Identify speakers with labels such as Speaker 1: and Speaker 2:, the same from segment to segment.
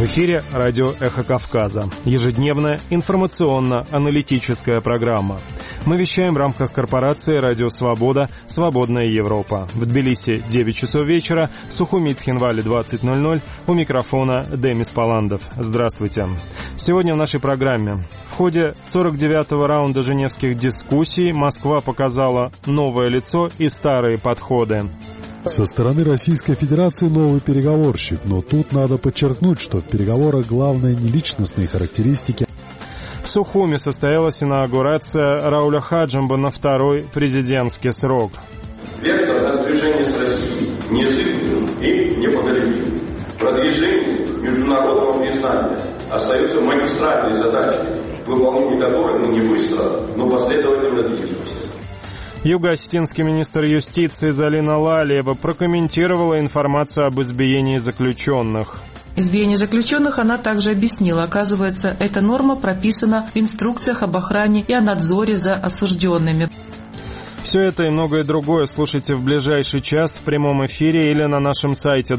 Speaker 1: эфире радио «Эхо Кавказа». Ежедневная информационно-аналитическая программа. Мы вещаем в рамках корпорации «Радио Свобода. Свободная Европа». В Тбилиси 9 часов вечера, Сухуми Цхинвали 20:00. У микрофона Демис Паландов. Здравствуйте. Сегодня в нашей программе. В ходе 49-го раунда женевских дискуссий Москва показала новое лицо и старые подходы.
Speaker 2: Со стороны Российской Федерации новый переговорщик, но тут надо подчеркнуть, что в переговорах главное не личностные характеристики.
Speaker 1: В Сухуми состоялась инаугурация Рауля Хаджимба на второй президентский срок.
Speaker 3: Вектор на сближение с Россией неизысканным и непоколебим. Продвижение международного признания остается магистральной задачей, выполнение которой мы не быстро, но последовательно движемся.
Speaker 1: Юго-осетинский министр юстиции Залина Лалиева прокомментировала информацию об избиении заключенных.
Speaker 4: Избиение заключенных она также объяснила. Оказывается, эта норма прописана в инструкциях об охране и о надзоре за осужденными.
Speaker 1: Все это и многое другое слушайте в ближайший час в прямом эфире или на нашем сайте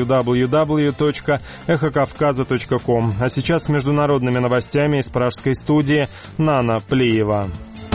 Speaker 1: www.эхокавказа.ком. А сейчас с международными новостями из пражской студии Нана Плиева.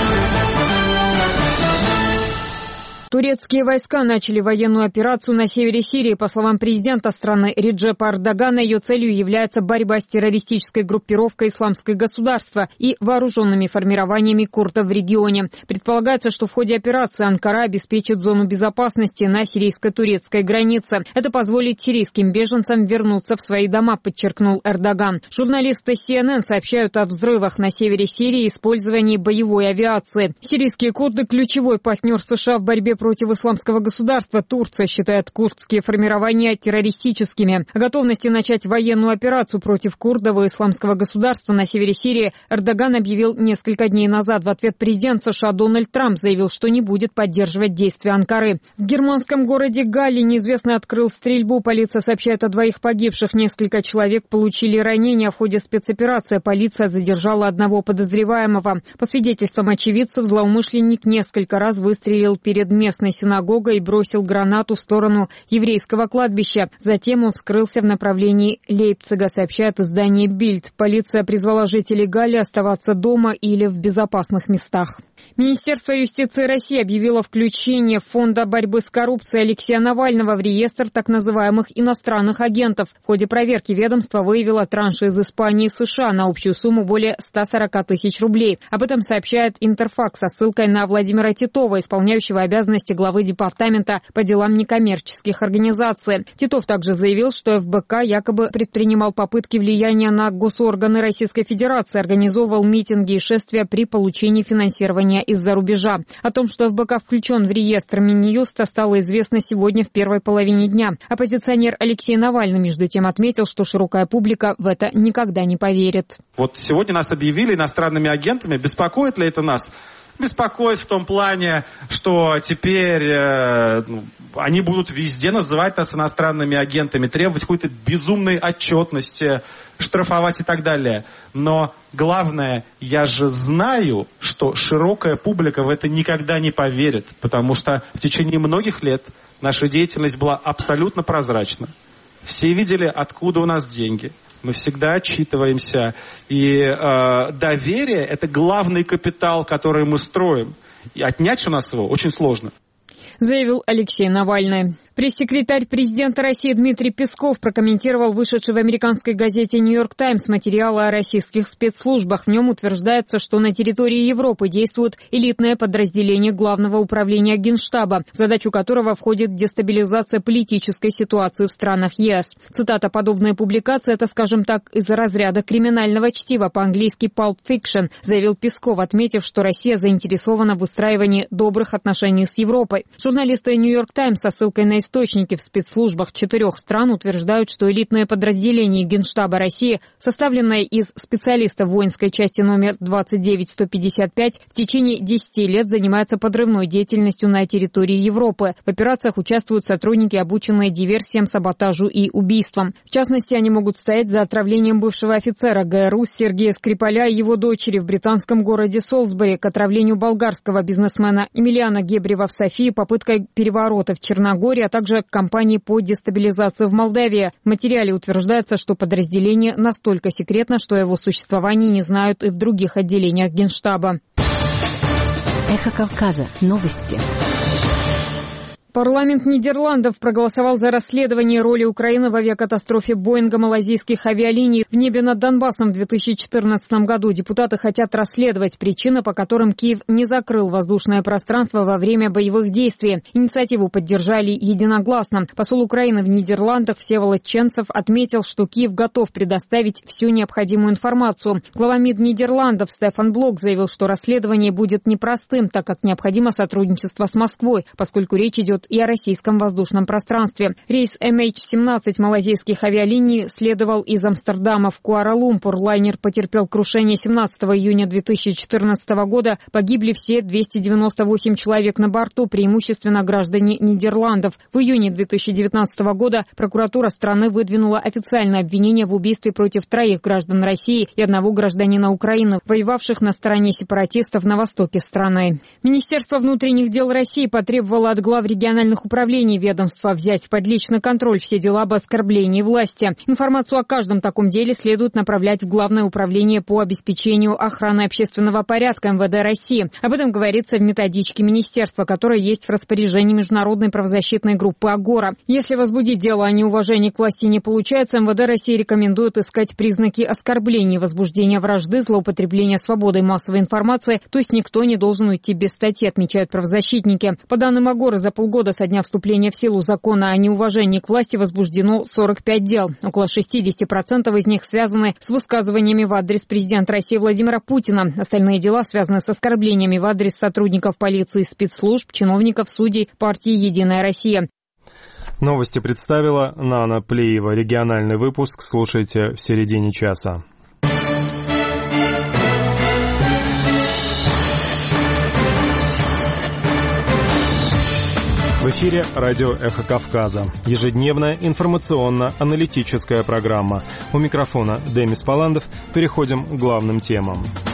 Speaker 5: Турецкие войска начали военную операцию на севере Сирии. По словам президента страны Реджепа Эрдогана, ее целью является борьба с террористической группировкой «Исламское государство» и вооруженными формированиями курдов в регионе. Предполагается, что в ходе операции Анкара обеспечит зону безопасности на сирийско-турецкой границе. Это позволит сирийским беженцам вернуться в свои дома, подчеркнул Эрдоган. Журналисты CNN сообщают о взрывах на севере Сирии и использовании боевой авиации. Сирийские курды – ключевой партнер США в борьбе против исламского государства. Турция считает курдские формирования террористическими. О готовности начать военную операцию против курдов и исламского государства на севере Сирии Эрдоган объявил несколько дней назад. В ответ президент США Дональд Трамп заявил, что не будет поддерживать действия Анкары. В германском городе Галле неизвестный открыл стрельбу. Полиция сообщает о 2 погибших. Несколько человек получили ранения в ходе спецоперации. Полиция задержала 1 подозреваемого. По свидетельствам очевидцев, злоумышленник несколько раз выстрелил перед местной синагогой и бросил гранату в сторону еврейского кладбища. Затем он скрылся в направлении Лейпцига, сообщает издание «Бильд». Полиция призвала жителей Галле оставаться дома или в безопасных местах. Министерство юстиции России объявило включение Фонда борьбы с коррупцией Алексея Навального в реестр так называемых иностранных агентов. В ходе проверки ведомство выявило транши из Испании и США на общую сумму более 140 тысяч рублей. Об этом сообщает Интерфакс со ссылкой на Владимира Титова, исполняющего обязанности главы департамента по делам некоммерческих организаций. Титов также заявил, что ФБК якобы предпринимал попытки влияния на госорганы Российской Федерации, организовывал митинги и шествия при получении финансирования из-за рубежа. О том, что ФБК включен в реестр Минюста, стало известно сегодня в первой половине дня. Оппозиционер Алексей Навальный, между тем, отметил, что широкая публика в это никогда не поверит.
Speaker 6: Вот сегодня нас объявили иностранными агентами. Беспокоит ли это нас? Беспокоит в том плане, что теперь они будут везде называть нас иностранными агентами, требовать какой-то безумной отчетности, штрафовать и так далее. Но главное, я же знаю, что широкая публика в это никогда не поверит, потому что в течение многих лет наша деятельность была абсолютно прозрачна. Все видели, откуда у нас деньги. Мы всегда отчитываемся. И доверие – это главный капитал, который мы строим. И отнять у нас его очень сложно.
Speaker 5: Заявил Алексей Навальный. Пресс-секретарь президента России Дмитрий Песков прокомментировал вышедший в американской газете «Нью-Йорк Таймс» материалы о российских спецслужбах. В нем утверждается, что на территории Европы действует элитное подразделение Главного управления Генштаба, в задачу которого входит дестабилизация политической ситуации в странах ЕС. Цитата: «Подобная публикация – это, скажем так, из разряда криминального чтива, по-английски Pulp Fiction», заявил Песков, отметив, что Россия заинтересована в выстраивании добрых отношений с Европой. Журналисты «Нью-Йорк Таймс» со ссылкой на источники в спецслужбах 4 стран утверждают, что элитное подразделение Генштаба России, составленное из специалистов воинской части номер 29155, в течение 10 лет занимается подрывной деятельностью на территории Европы. В операциях участвуют сотрудники, обученные диверсиям, саботажу и убийствам. В частности, они могут стоять за отравлением бывшего офицера ГРУ Сергея Скрипаля и его дочери в британском городе Солсбери, к отравлению болгарского бизнесмена Емельяна Гебрева в Софии, попыткой переворота в Черногории, а также кампании по дестабилизации в Молдавии. В материале утверждается, что подразделение настолько секретно, что о его существовании не знают и в других отделениях Генштаба.
Speaker 7: Эхо Кавказа. Новости.
Speaker 5: Парламент Нидерландов проголосовал за расследование роли Украины в авиакатастрофе Боинга малайзийских авиалиний в небе над Донбассом в 2014 году. Депутаты хотят расследовать причины, по которым Киев не закрыл воздушное пространство во время боевых действий. Инициативу поддержали единогласно. Посол Украины в Нидерландах Всеволод Ченцев отметил, что Киев готов предоставить всю необходимую информацию. Глава МИД Нидерландов Стефан Блок заявил, что расследование будет непростым, так как необходимо сотрудничество с Москвой, поскольку речь идет и о российском воздушном пространстве. Рейс MH17 малайзийских авиалиний следовал из Амстердама в Куала-Лумпур. Лайнер потерпел крушение 17 июня 2014 года. Погибли все 298 человек на борту, преимущественно граждане Нидерландов. В июне 2019 года прокуратура страны выдвинула официальное обвинение в убийстве против 3 граждан России и 1 гражданина Украины, воевавших на стороне сепаратистов на востоке страны. Министерство внутренних дел России потребовало от глав региональных управлений ведомства взять под личный контроль все дела об оскорблении власти. Информацию о каждом таком деле следует направлять в Главное управление по обеспечению охраны общественного порядка МВД России. Об этом говорится в методичке министерства, которая есть в распоряжении международной правозащитной группы «Агора». Если возбудить дело о неуважении к власти не получается, МВД России рекомендует искать признаки оскорбления, возбуждения вражды, злоупотребления свободой массовой информации, то есть никто не должен уйти без статьи, отмечают правозащитники. По данным Агоры, за полгода со дня вступления в силу закона о неуважении к власти возбуждено 45 дел. Около 60% из них связаны с высказываниями в адрес президента России Владимира Путина. Остальные дела связаны с оскорблениями в адрес сотрудников полиции, спецслужб, чиновников, судей партии «Единая Россия».
Speaker 1: Новости представила Нана Плеева. Региональный выпуск слушайте в середине часа. В эфире радио «Эхо Кавказа». Ежедневная информационно-аналитическая программа. У микрофона Демис Паландов. Переходим к главным темам.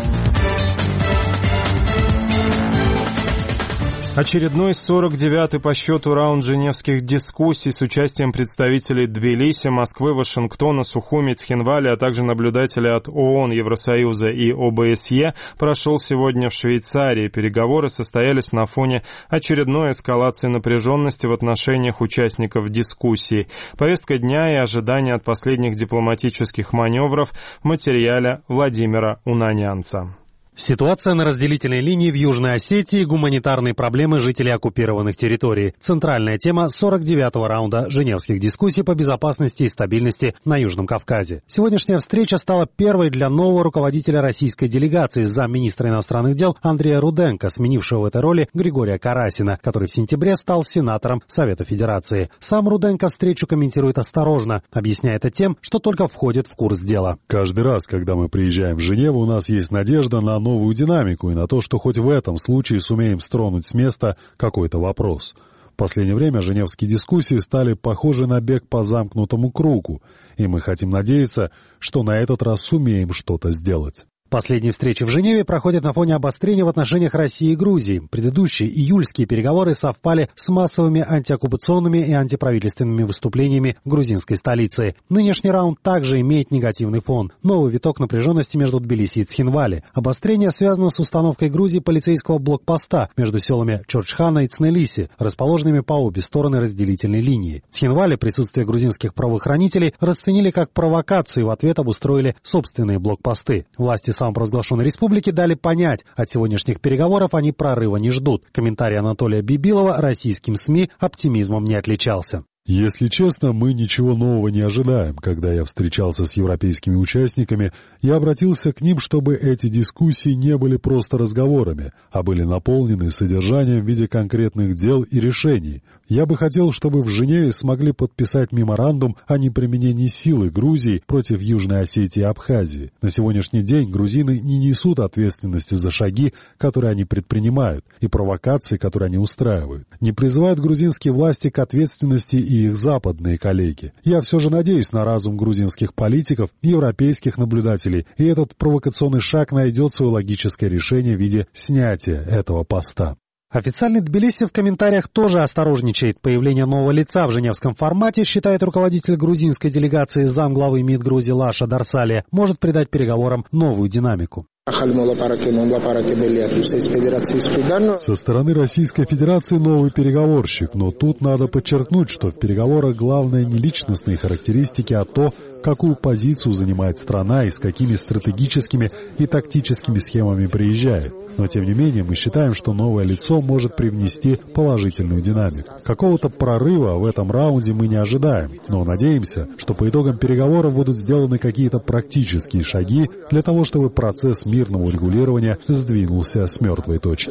Speaker 1: Очередной 49-й по счету раунд женевских дискуссий с участием представителей Тбилиси, Москвы, Вашингтона, Сухуми, Цхинвали, а также наблюдателей от ООН, Евросоюза и ОБСЕ прошел сегодня в Швейцарии. Переговоры состоялись на фоне очередной эскалации напряженности в отношениях участников дискуссий. Повестка дня и ожидания от последних дипломатических маневров в материале Владимира Унанянца.
Speaker 8: Ситуация на разделительной линии в Южной Осетии, гуманитарные проблемы жителей оккупированных территорий. Центральная тема 49-го раунда женевских дискуссий по безопасности и стабильности на Южном Кавказе. Сегодняшняя встреча стала первой для нового руководителя российской делегации, замминистра иностранных дел Андрея Руденко, сменившего в этой роли Григория Карасина, который в сентябре стал сенатором Совета Федерации. Сам Руденко встречу комментирует осторожно, объясняя это тем, что только входит в курс дела.
Speaker 2: Каждый раз, когда мы приезжаем в Женеву, у нас есть надежда на новую динамику и на то, что хоть в этом случае сумеем стронуть с места какой-то вопрос. В последнее время женевские дискуссии стали похожи на бег по замкнутому кругу, и мы хотим надеяться, что на этот раз сумеем что-то сделать.
Speaker 8: Последние встречи в Женеве проходят на фоне обострения в отношениях России и Грузии. Предыдущие июльские переговоры совпали с массовыми антиоккупационными и антиправительственными выступлениями в грузинской столице. Нынешний раунд также имеет негативный фон. Новый виток напряженности между Тбилиси и Цхинвали. Обострение связано с установкой Грузии полицейского блокпоста между селами Чорчхана и Цнелиси, расположенными по обе стороны разделительной линии. В Цхинвали присутствие грузинских правоохранителей расценили как провокацию и в ответ обустроили собственные блокпосты. Власти самопровозглашенной республики дали понять, от сегодняшних переговоров они прорыва не ждут. Комментарий Анатолия Бибилова российским СМИ оптимизмом не отличался.
Speaker 2: Если честно, мы ничего нового не ожидаем. Когда я встречался с европейскими участниками, я обратился к ним, чтобы эти дискуссии не были просто разговорами, а были наполнены содержанием в виде конкретных дел и решений. Я бы хотел, чтобы в Женеве смогли подписать меморандум о неприменении силы Грузии против Южной Осетии и Абхазии. На сегодняшний день грузины не несут ответственности за шаги, которые они предпринимают, и провокации, которые они устраивают. Не призывают грузинские власти к ответственности и их западные коллеги. Я все же надеюсь на разум грузинских политиков, европейских наблюдателей, и этот провокационный шаг найдет свое логическое решение в виде снятия этого поста.
Speaker 8: Официальный Тбилиси в комментариях тоже осторожничает. Появление нового лица в женевском формате, считает руководитель грузинской делегации замглавы МИД Грузии Лаша Дарсали, может придать переговорам новую динамику.
Speaker 2: Со стороны Российской Федерации новый переговорщик, но тут надо подчеркнуть, что в переговорах главное не личностные характеристики, а то, какую позицию занимает страна и с какими стратегическими и тактическими схемами приезжает. Но, тем не менее, мы считаем, что новое лицо может привнести положительную динамику. Какого-то прорыва в этом раунде мы не ожидаем, но надеемся, что по итогам переговоров будут сделаны какие-то практические шаги для того, чтобы процесс мирного урегулирования сдвинулся с мертвой точки.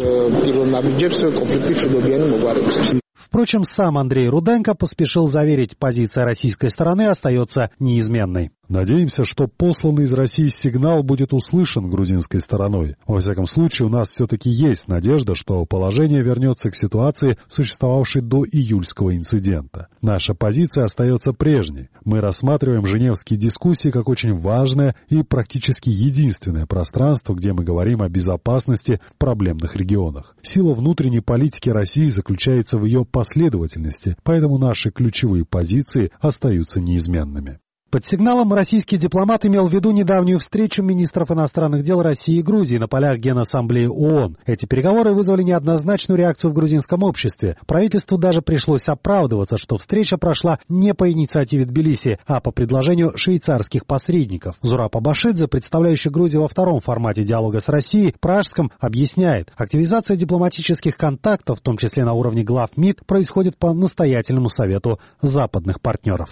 Speaker 8: Впрочем, сам Андрей Руденко поспешил заверить, позиция российской стороны остается неизменной.
Speaker 2: Надеемся, что посланный из России сигнал будет услышан грузинской стороной. Во всяком случае, у нас все-таки есть надежда, что положение вернется к ситуации, существовавшей до июльского инцидента. Наша позиция остается прежней. Мы рассматриваем женевские дискуссии как очень важное и практически единственное пространство, где мы говорим о безопасности в проблемных регионах. Сила внутренней политики России заключается в ее последовательности, поэтому наши ключевые позиции остаются неизменными.
Speaker 8: Под сигналом российский дипломат имел в виду недавнюю встречу министров иностранных дел России и Грузии на полях Генассамблеи ООН. Эти переговоры вызвали неоднозначную реакцию в грузинском обществе. Правительству даже пришлось оправдываться, что встреча прошла не по инициативе Тбилиси, а по предложению швейцарских посредников. Зураб Абашидзе, представляющий Грузию во втором формате диалога с Россией, пражском, объясняет, активизация дипломатических контактов, в том числе на уровне глав МИД, происходит по настоятельному совету западных партнеров.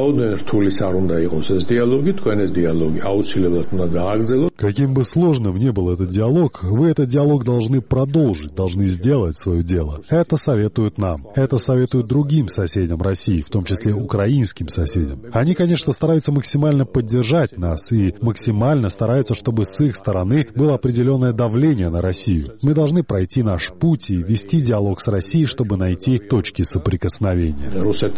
Speaker 2: Каким бы сложным ни был этот диалог, вы этот диалог должны продолжить, должны сделать свое дело. Это советуют нам. Это советуют другим соседям России, в том числе украинским соседям. Они, конечно, стараются максимально поддержать нас и максимально стараются, чтобы с их стороны было определенное давление на Россию. Мы должны пройти наш путь и вести диалог с Россией, чтобы найти точки соприкосновения.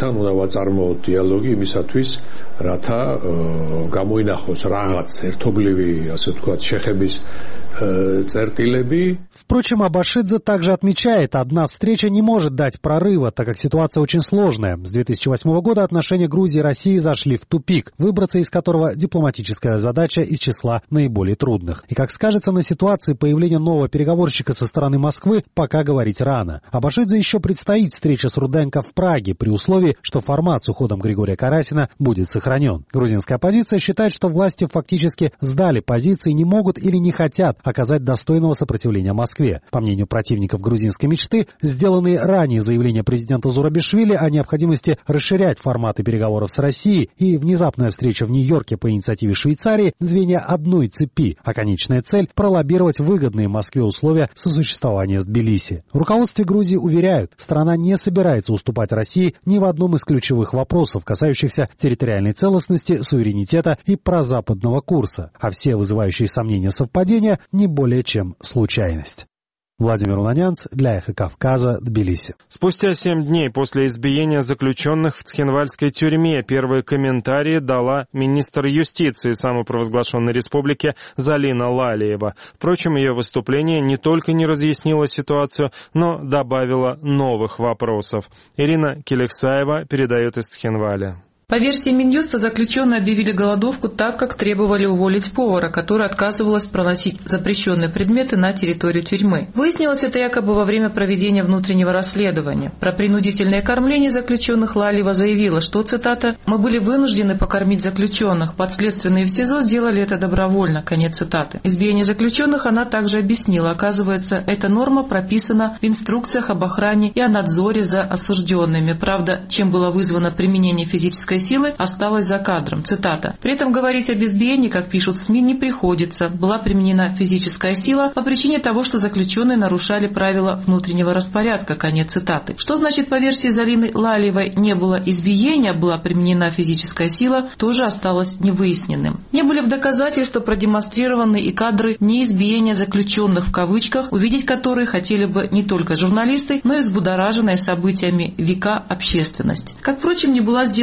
Speaker 8: Впрочем, Абашидзе также отмечает, одна встреча не может дать прорыва, так как ситуация очень сложная. С 2008 года отношения Грузии и России зашли в тупик, выбраться из которого дипломатическая задача из числа наиболее трудных. И как скажется на ситуации появления нового переговорщика со стороны Москвы, пока говорить рано. Абашидзе еще предстоит встреча с Руденко в Праге, при условии, что формат с уходом Григория Карасина будет сохранен. Грузинская оппозиция считает, что власти фактически сдали позиции, не могут или не хотят оказать достойного сопротивления Москве. По мнению противников грузинской мечты, сделанные ранее заявления президента Зурабишвили о необходимости расширять форматы переговоров с Россией и внезапная встреча в Нью-Йорке по инициативе Швейцарии – звенья одной цепи, а конечная цель – пролоббировать выгодные Москве условия сосуществования с Тбилиси. В руководстве Грузии уверяют, страна не собирается уступать России ни в одном из ключевых вопросов, касающихся территориальной целостности, суверенитета и прозападного курса, а все вызывающие сомнения совпадения – не более чем случайность. Владимир Унанянц для «Эхо Кавказа», Тбилиси.
Speaker 1: Спустя 7 дней после избиения заключенных в Цхинвальской тюрьме первые комментарии дала министр юстиции самопровозглашенной республики Залина Лалиева. Впрочем, ее выступление не только не разъяснило ситуацию, но добавило новых вопросов. Ирина Келексаева передает из Цхинваля.
Speaker 4: По версии Минюста, заключенные объявили голодовку так, как требовали уволить повара, который отказывалась проносить запрещенные предметы на территорию тюрьмы. Выяснилось это якобы во время проведения внутреннего расследования. Про принудительное кормление заключенных Лалиева заявила, что, цитата, «Мы были вынуждены покормить заключенных. Подследственные в СИЗО сделали это добровольно». Конец цитаты. Избиение заключенных она также объяснила. Оказывается, эта норма прописана в инструкциях об охране и о надзоре за осужденными. Правда, чем было вызвано применение физической силы, осталось за кадром. Цитата. «При этом говорить об избиении, как пишут СМИ, не приходится. Была применена физическая сила по причине того, что заключенные нарушали правила внутреннего распорядка». Конец цитаты. Что значит по версии Залины Лалиевой не было избиения, была применена физическая сила, тоже осталось невыясненным. Не были в доказательство продемонстрированы и кадры неизбиения заключенных в кавычках, увидеть которые хотели бы не только журналисты, но и взбудораженная событиями века общественность. Как, впрочем, не была сделана и ссылка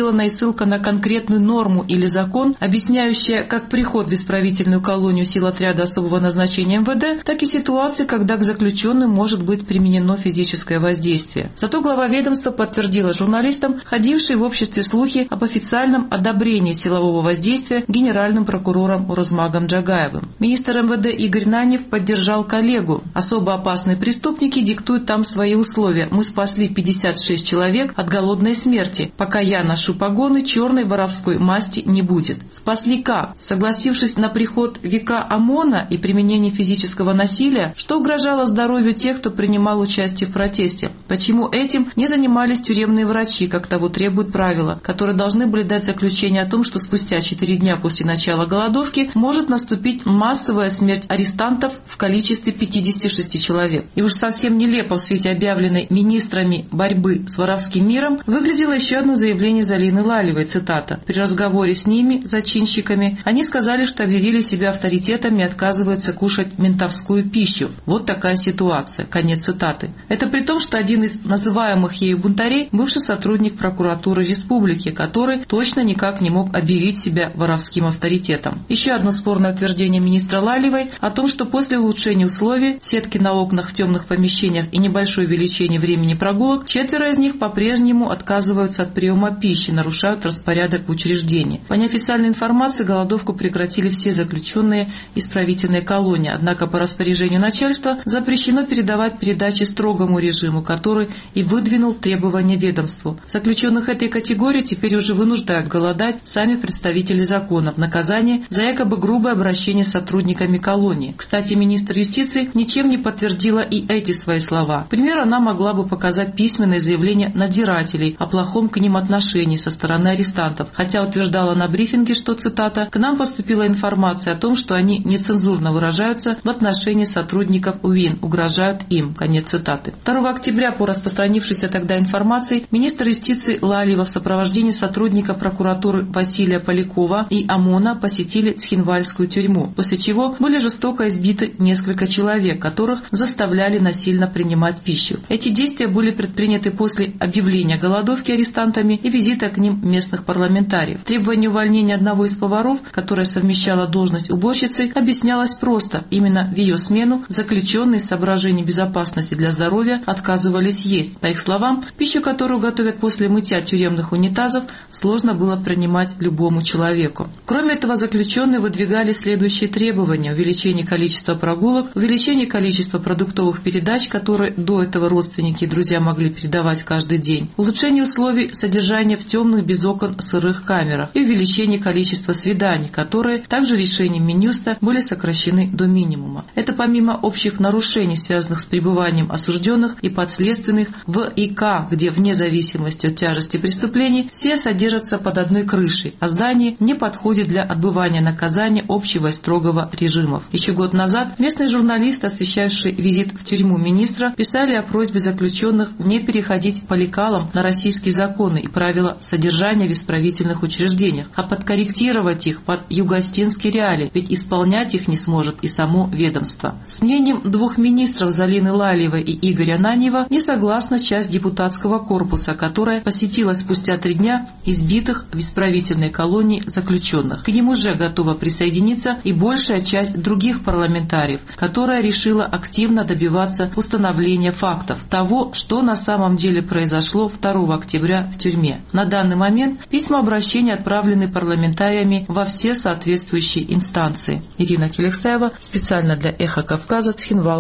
Speaker 4: ссылка на конкретную норму или закон, объясняющая как приход в исправительную колонию сил отряда особого назначения МВД, так и ситуации, когда к заключенным может быть применено физическое воздействие. Зато глава ведомства подтвердила журналистам, ходившие в обществе слухи об официальном одобрении силового воздействия генеральным прокурором Урозмагом Джагаевым. Министр МВД Игорь Нанев поддержал коллегу. Особо опасные преступники диктуют там свои условия. Мы спасли 56 человек от голодной смерти. Пока я ношу погоны, черной воровской масти не будет. Спасли как? Согласившись на приход века ОМОНа и применение физического насилия, что угрожало здоровью тех, кто принимал участие в протесте. Почему этим не занимались тюремные врачи, как того требуют правила, которые должны были дать заключение о том, что спустя 4 дня после начала голодовки может наступить массовая смерть арестантов в количестве 56 человек. И уж совсем нелепо в свете объявленной министрами борьбы с воровским миром выглядело еще одно заявление Залины Лалевой, цитата. При разговоре с ними, зачинщиками, они сказали, что объявили себя авторитетом и отказываются кушать ментовскую пищу. Вот такая ситуация. Конец цитаты. Это при том, что один из называемых ею бунтарей – бывший сотрудник прокуратуры республики, который точно никак не мог объявить себя воровским авторитетом. Еще одно спорное утверждение министра Лалевой о том, что после улучшения условий, сетки на окнах в темных помещениях и небольшое увеличение времени прогулок, 4 из них по-прежнему отказываются от приема пищи, нарушают распорядок в учреждении. По неофициальной информации, голодовку прекратили все заключенные исправительной колонии, однако по распоряжению начальства запрещено передавать передачи строгому режиму, который и выдвинул требования ведомству. Заключенных этой категории теперь уже вынуждают голодать сами представители закона в наказание за якобы грубое обращение с сотрудниками колонии. Кстати, министр юстиции ничем не подтвердила и эти свои слова. К примеру, она могла бы показать письменное заявление надзирателей о плохом к ним отношении со стороны арестантов, хотя утверждала на брифинге, что, цитата, «к нам поступила информация о том, что они нецензурно выражаются в отношении сотрудников УВИН, угрожают им». Конец цитаты. 2 октября по распространившейся тогда информации министр юстиции Лалева в сопровождении сотрудника прокуратуры Василия Полякова и ОМОНа посетили Цхинвальскую тюрьму, после чего были жестоко избиты несколько человек, которых заставляли насильно принимать пищу. Эти действия были предприняты после объявления голодовки арестантами и визита к ним местных парламентариев. Требование увольнения одного из поваров, которая совмещала должность уборщицы, объяснялось просто. Именно в ее смену заключенные из соображений безопасности для здоровья отказывались есть. По их словам, пищу, которую готовят после мытья тюремных унитазов, сложно было принимать любому человеку. Кроме этого, заключенные выдвигали следующие требования: увеличение количества прогулок, увеличение количества продуктовых передач, которые до этого родственники и друзья могли передавать каждый день, улучшение условий содержания в темных без окон сырых камерах и увеличение количества свиданий, которые также решением Минюста были сокращены до минимума. Это помимо общих нарушений, связанных с пребыванием осужденных и подследственных в ИК, где вне зависимости от тяжести преступлений все содержатся под одной крышей, а здание не подходит для отбывания наказания общего и строгого режимов. Еще год назад местные журналисты, освещавшие визит в тюрьму министра, писали о просьбе заключенных не переходить по лекалам на российские законы и правила содержания в исправительных учреждениях, а подкорректировать их под югостинские реалии, ведь исполнять их не сможет и само ведомство. С мнением 2 министров Залины Лалевой и Игоря Нанева не согласна часть депутатского корпуса, которая посетила спустя 3 дня избитых в исправительной колонии заключенных. К ним уже готова присоединиться и большая часть других парламентариев, которая решила активно добиваться установления фактов того, что на самом деле произошло 2 октября в тюрьме. На данный момент письма обращения отправлены парламентариями во все соответствующие инстанции. Ирина Келексаева, специально для «Эхо Кавказа», Цхинвал.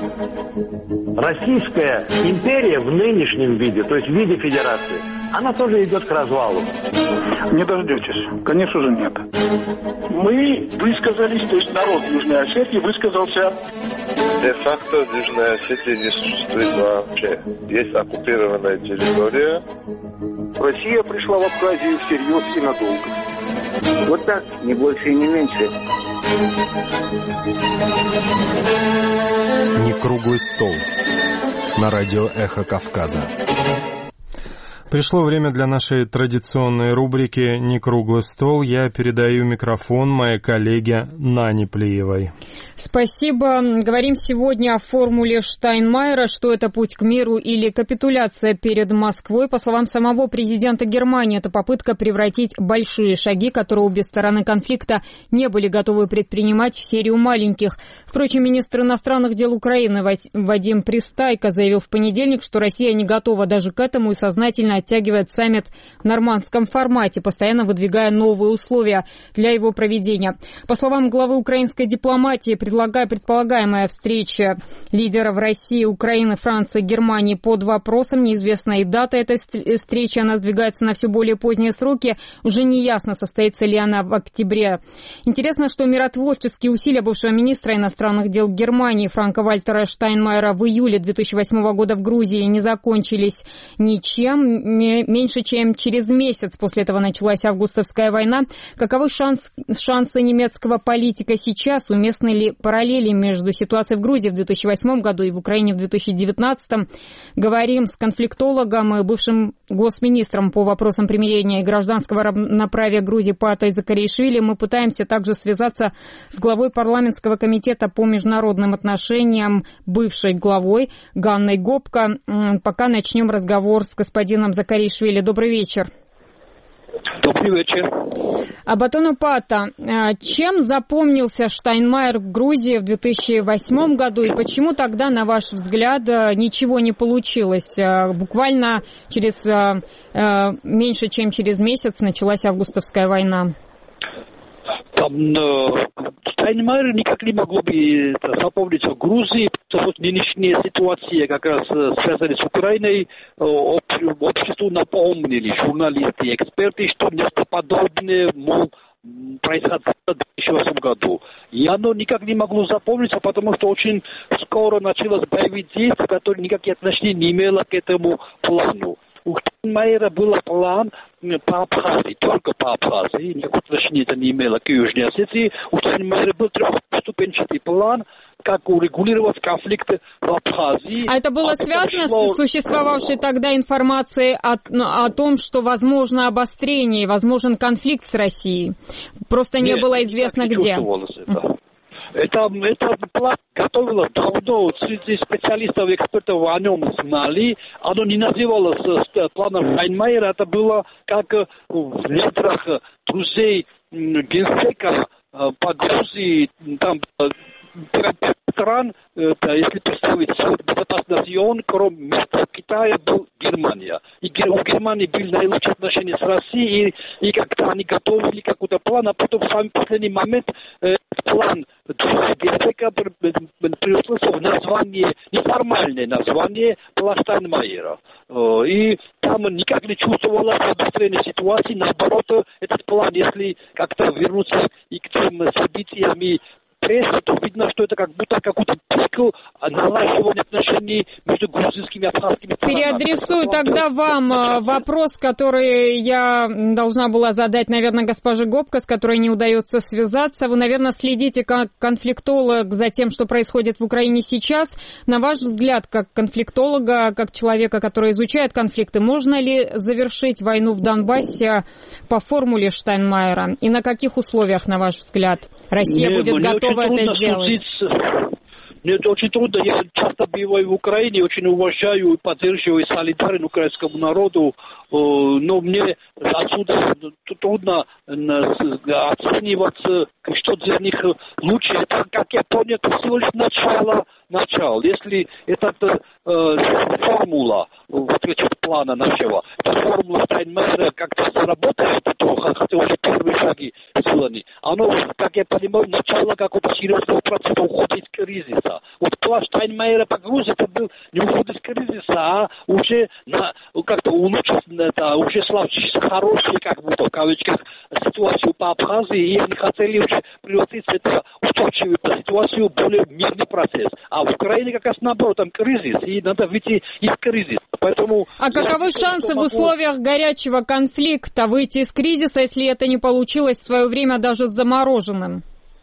Speaker 9: Российская империя в нынешнем виде, то есть в виде федерации, она тоже идет к развалу.
Speaker 10: Не дождетесь. Конечно же нет. Мы высказались, то есть народ Южной Осетии высказался.
Speaker 11: Де-факто Южная Осетия не существует вообще. Есть оккупированная территория.
Speaker 10: Россия пришла в Абхазию всерьез и надолго.
Speaker 12: Вот так, не больше и не меньше.
Speaker 1: Не круглый стол. На радио «Эхо Кавказа». Пришло время для нашей традиционной рубрики «Не круглый стол». Я передаю микрофон моей коллеге Нане Плиевой.
Speaker 5: Спасибо. Говорим сегодня о формуле Штайнмайера. Что это, путь к миру или капитуляция перед Москвой? По словам самого президента Германии, это попытка превратить большие шаги, которые обе стороны конфликта не были готовы предпринимать, в серию маленьких. Впрочем, министр иностранных дел Украины Вадим Пристайко заявил в понедельник, что Россия не готова даже к этому и сознательно оттягивает саммит в нормандском формате, постоянно выдвигая новые условия для его проведения. По словам главы украинской дипломатии, предполагаемая встреча лидеров России, Украины, Франции, Германии под вопросом. Неизвестна и дата этой встречи. Она сдвигается на все более поздние сроки. Уже не ясно, состоится ли она в октябре. Интересно, что миротворческие усилия бывшего министра иностранных дел Германии Франка-Вальтера Штайнмайера в июле 2008 года в Грузии не закончились ничем. Меньше чем через месяц после этого началась августовская война. Каковы шансы немецкого политика сейчас? Уместны ли параллели между ситуацией в Грузии в 2008 году и в Украине в 2019? Говорим с конфликтологом и бывшим госминистром по вопросам примирения и гражданского равноправия Грузии Паатой Закаришвили. Мы пытаемся также связаться с главой парламентского комитета по международным отношениям, бывшей главой Ганной Гопко. Пока начнем разговор с господином Закаришвили. Добрый вечер.
Speaker 13: Добрый вечер.
Speaker 5: Батону Паата, чем запомнился Штайнмайер в Грузии в 2008 году и почему тогда, на ваш взгляд, ничего не получилось? Буквально меньше чем через месяц началась августовская война.
Speaker 13: Штайнмайер никак не могло бы запомниться в Грузии, потому что нынешняя ситуация как раз связана с Украиной. Обществу напомнили журналисты и эксперты, что нечто подобное происходило в 2008 году. И оно никак не могло запомниться, потому что очень скоро началось боевые действия, которые никаких отношений не имело к этому плану. У Штайнмайера был план по Абхазии, только по Абхазии, никакого отношения это не имело к Южной Осетии. У Штайнмайера был трехступенчатый план, как урегулировать конфликты в Абхазии.
Speaker 5: А это было связано с существовавшей тогда информацией о том, что возможно обострение, возможен конфликт с Россией? Просто не было известно где.
Speaker 13: Это план готовилось давно, среди специалистов и экспертов о нем знали. Оно не называлось планом Штайнмайера, это было как в недрах друзей генсека по Грузии, там стран, если представить Совет Безопасности ООН, кроме Китая, был Германия. И у Германии были наилучшие отношения с Россией, и как-то они готовили какой-то план, а потом в самый последний момент план генсека превратился в название, неформальное название плана Штайнмайера. И там никак не чувствовалось обострение ситуации, наоборот, этот план, если как-то вернуться и к тем событиям и прессе, то видно, что это как будто какой-то пик налаживания отношений между грузинскими и абхазскими странами.
Speaker 5: Переадресую тогда вам вопрос, который я должна была задать, наверное, госпоже Гопко, с которой не удается связаться. Вы, наверное, следите как конфликтолог за тем, что происходит в Украине сейчас. На ваш взгляд, как конфликтолога, как человека, который изучает конфликты, можно ли завершить войну в Донбассе по формуле Штайнмайера? И на каких условиях, на ваш взгляд, Россия будет готова это сделать?
Speaker 13: Мне это очень трудно. Я часто бываю в Украине, очень уважаю и поддерживаю и солидарен украинскому народу. Но мне отсюда трудно оценивать, что для них лучше. Это, как я понял, это всего лишь начало. Если эта формула плана нашего, эта формула Штайнмайера как-то заработает, то хотя уже первые шаги сделаны. Оно, как я понимаю, начало какого-то серьезного процесса ухода из кризиса. Вот план Штайнмайера по Грузии это был не уход из кризиса, а уже как-то улучшить, уже хорошие, как будто в кавычках, ситуацию по Абхазии, и они хотели уже превратить эту устойчивую ситуацию в более мирный процесс. А в Украине как раз наоборот, там кризис, и надо выйти из кризиса. Поэтому
Speaker 5: каковы шансы в условиях горячего конфликта выйти из кризиса, если это не получилось в свое время даже с замороженным?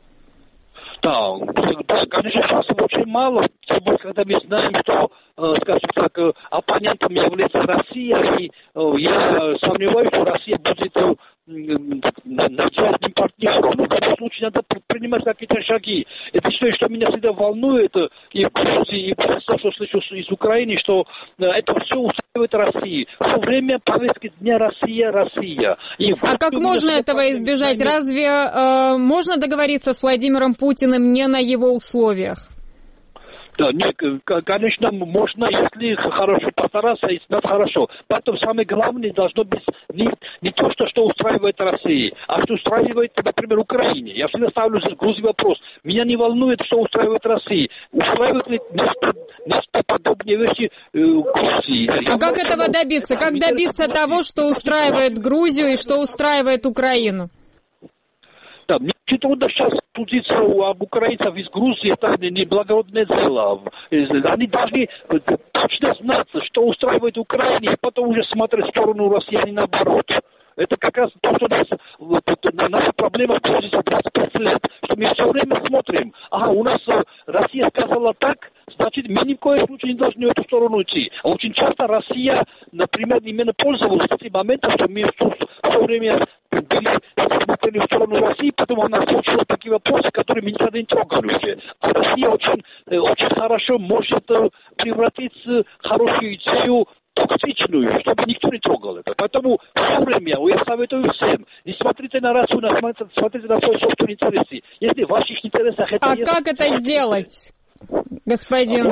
Speaker 13: Да, конечно, шансов очень мало, когда мы знаем, что, скажем так, оппонентом является Россия, и я сомневаюсь, что Россия будет начальным партнером. Но в этом случае надо принимать какие-то шаги. Это что меня всегда волнует, и в Грузии, и то, что слышу из Украины, что это все устраивает Россию. Все время повестки дня Россия.
Speaker 5: А как можно этого избежать? Разве можно договориться с Владимиром Путиным не на его условиях?
Speaker 13: Да, нет, конечно, можно, если хорошо постараться, и надо хорошо. Потом самое главное должно быть не то, что устраивает Россию, а что устраивает, например, Украине. Я всегда ставлю в Грузии вопрос. Меня не волнует, что устраивает Россию. Устраивает ли нечто подобные вещи Грузии?
Speaker 5: А как этого добиться? Как добиться того, что устраивает Грузию и что устраивает Украину?
Speaker 13: Да, мне очень трудно сейчас судиться об украинцах из Грузии, это неблагородное дело. Они должны точно знать, что устраивает Украину, и потом уже смотреть в сторону России, а не наоборот. Это как раз то, что наша проблема в Грузии за 25 лет, что мы все время смотрим, у нас Россия сказала так, значит, мы ни в коем случае не должны в эту сторону идти. А очень часто Россия, например, именно пользовалась этим моментом, что мы все время смотрели в сторону России, потом она случилась такие вопросы, которые мы никогда не трогали уже. А Россия очень хорошо может превратить хорошую идею токсичную, чтобы никто не трогал это. Поэтому все время я советую всем, не смотрите на Россию, смотрите на свои собственные интересы. Если в ваших интересах это есть...
Speaker 5: как это сделать? Господин.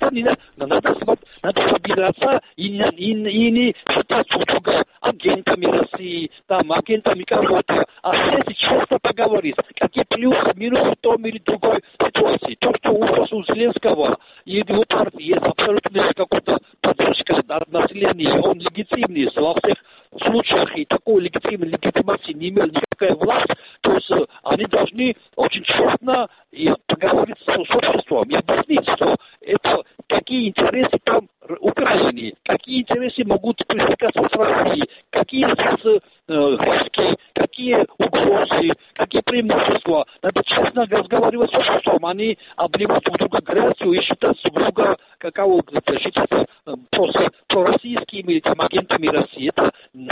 Speaker 13: Надо собираться и не считать друг друга агентами России, агентами кого-то, а сесть честно поговорить, какие плюсы, минусы в том или другой ситуации. То, что у вас у Зеленского и его партии есть абсолютно какая-то поддержка от населения, он легитимный во всех случаях, и такой легитимации не имел никакая власть, то есть они должны очень честно поговорить с обществом и объяснить, что это какие интересы там Украины, какие интересы могут пересекаться с Россией, какие здесь риски, какие угрозы, какие преимущества. Надо честно разговаривать с обществом, а не обливать друг друга грязью и считать друг друга считаться просто пророссийскими или агентами России. Это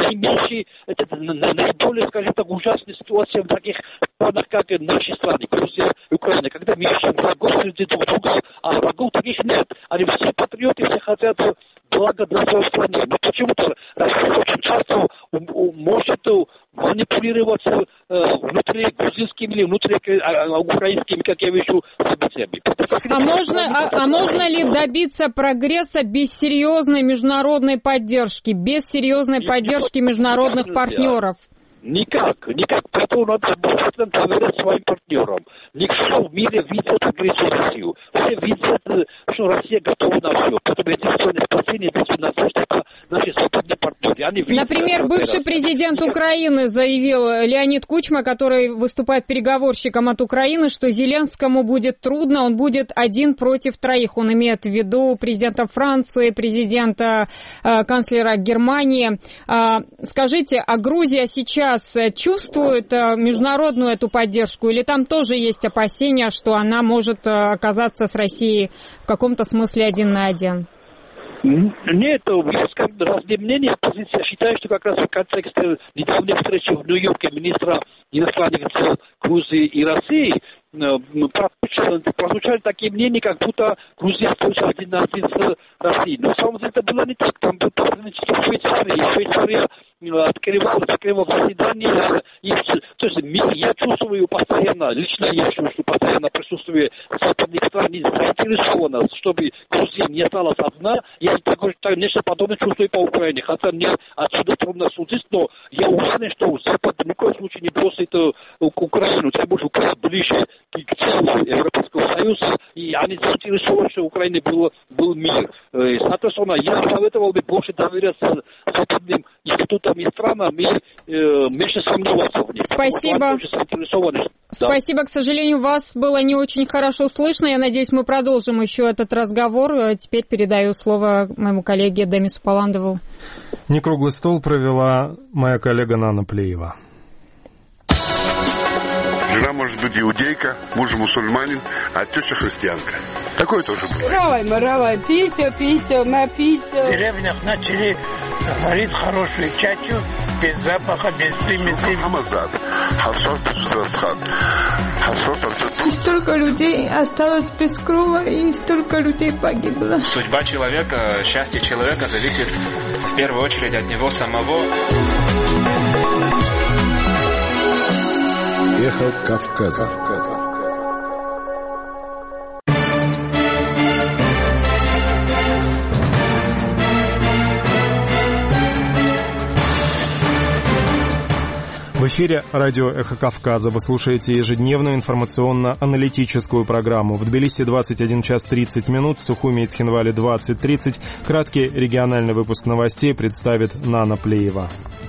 Speaker 13: наиболее, скажем так, ужасная ситуация в таких странах, как наши страны, Грузия и Украина, когда мы ищем врагов среди друг друга, а врагов таких нет. Они все патриоты, все хотят блага для своей страны. Но почему-то Россия очень часто может манипулировать внутри грузинскими или внутри украинскими, как я вижу, событиями.
Speaker 5: А можно ли добиться прогресса без серьезной международной поддержки, без серьезной поддержки международных партнеров?
Speaker 13: Никак. Поэтому надо доверять своим партнерам. Никто в мире видит агрессию Россию. Все видят, что Россия готова на все. Поэтому единственное спасение, единственная надежда, это наши западные партнеры.
Speaker 5: Например, бывший президент Украины заявил, Леонид Кучма, который выступает переговорщиком от Украины, что Зеленскому будет трудно, он будет один против троих. Он имеет в виду президента Франции, президента, канцлера Германии. Скажите, а Грузия сейчас чувствует международную эту поддержку, или там тоже есть опасения, что она может оказаться с Россией в каком-то смысле один на один?
Speaker 13: Нет, есть разные мнения, позиция. Я считаю, что как раз в контексте недавней встречи в Нью-Йорке министра иностранных дел Грузии и России прозвучали такие мнения, как будто Грузия остается один на один с Россией. Но, на самом деле, это было не так. Там был посредничество в Швейцарии. Швейцария закрывала заседание. То есть я чувствую постоянно, лично я чувствую постоянно присутствие западных стран, заинтересованность, чтобы Грузия не осталась одна. Я нечто подобное чувствую по Украине. Хотя мне отсюда трудно судить, но я уверен, что Запад ни в коем случае не бросит Украину, тем более Украина ближе к целому Европейского Союза, и они заинтересованы, что в Украине был мир. Соответственно, я советовал бы больше доверяться западным институтам и странам и меньше сомневаться в них.
Speaker 5: Спасибо. Спасибо. К сожалению, вас было не очень хорошо слышно. Я надеюсь, мы продолжим еще этот разговор. Теперь передаю слово моему коллеге Демису Паландову.
Speaker 1: Некруглый стол провела моя коллега Нана Плеева.
Speaker 14: Жена может быть иудейка, муж мусульманин, а теща христианка. Такое тоже было.
Speaker 15: Маравай, Питер, мы Питер.
Speaker 16: В деревнях начали варить хорошую чачу, без запаха, без примесей.
Speaker 15: И столько людей осталось без крова, и столько людей погибло.
Speaker 17: Судьба человека, счастье человека зависит в первую очередь от него самого.
Speaker 18: Эхо Кавказа.
Speaker 1: В эфире радио «Эхо Кавказа». Вы слушаете ежедневную информационно-аналитическую программу. В Тбилиси 21 час 30 минут, в Сухуми и Цхинвале 20:30. Краткий региональный выпуск новостей представит Нана Плеева.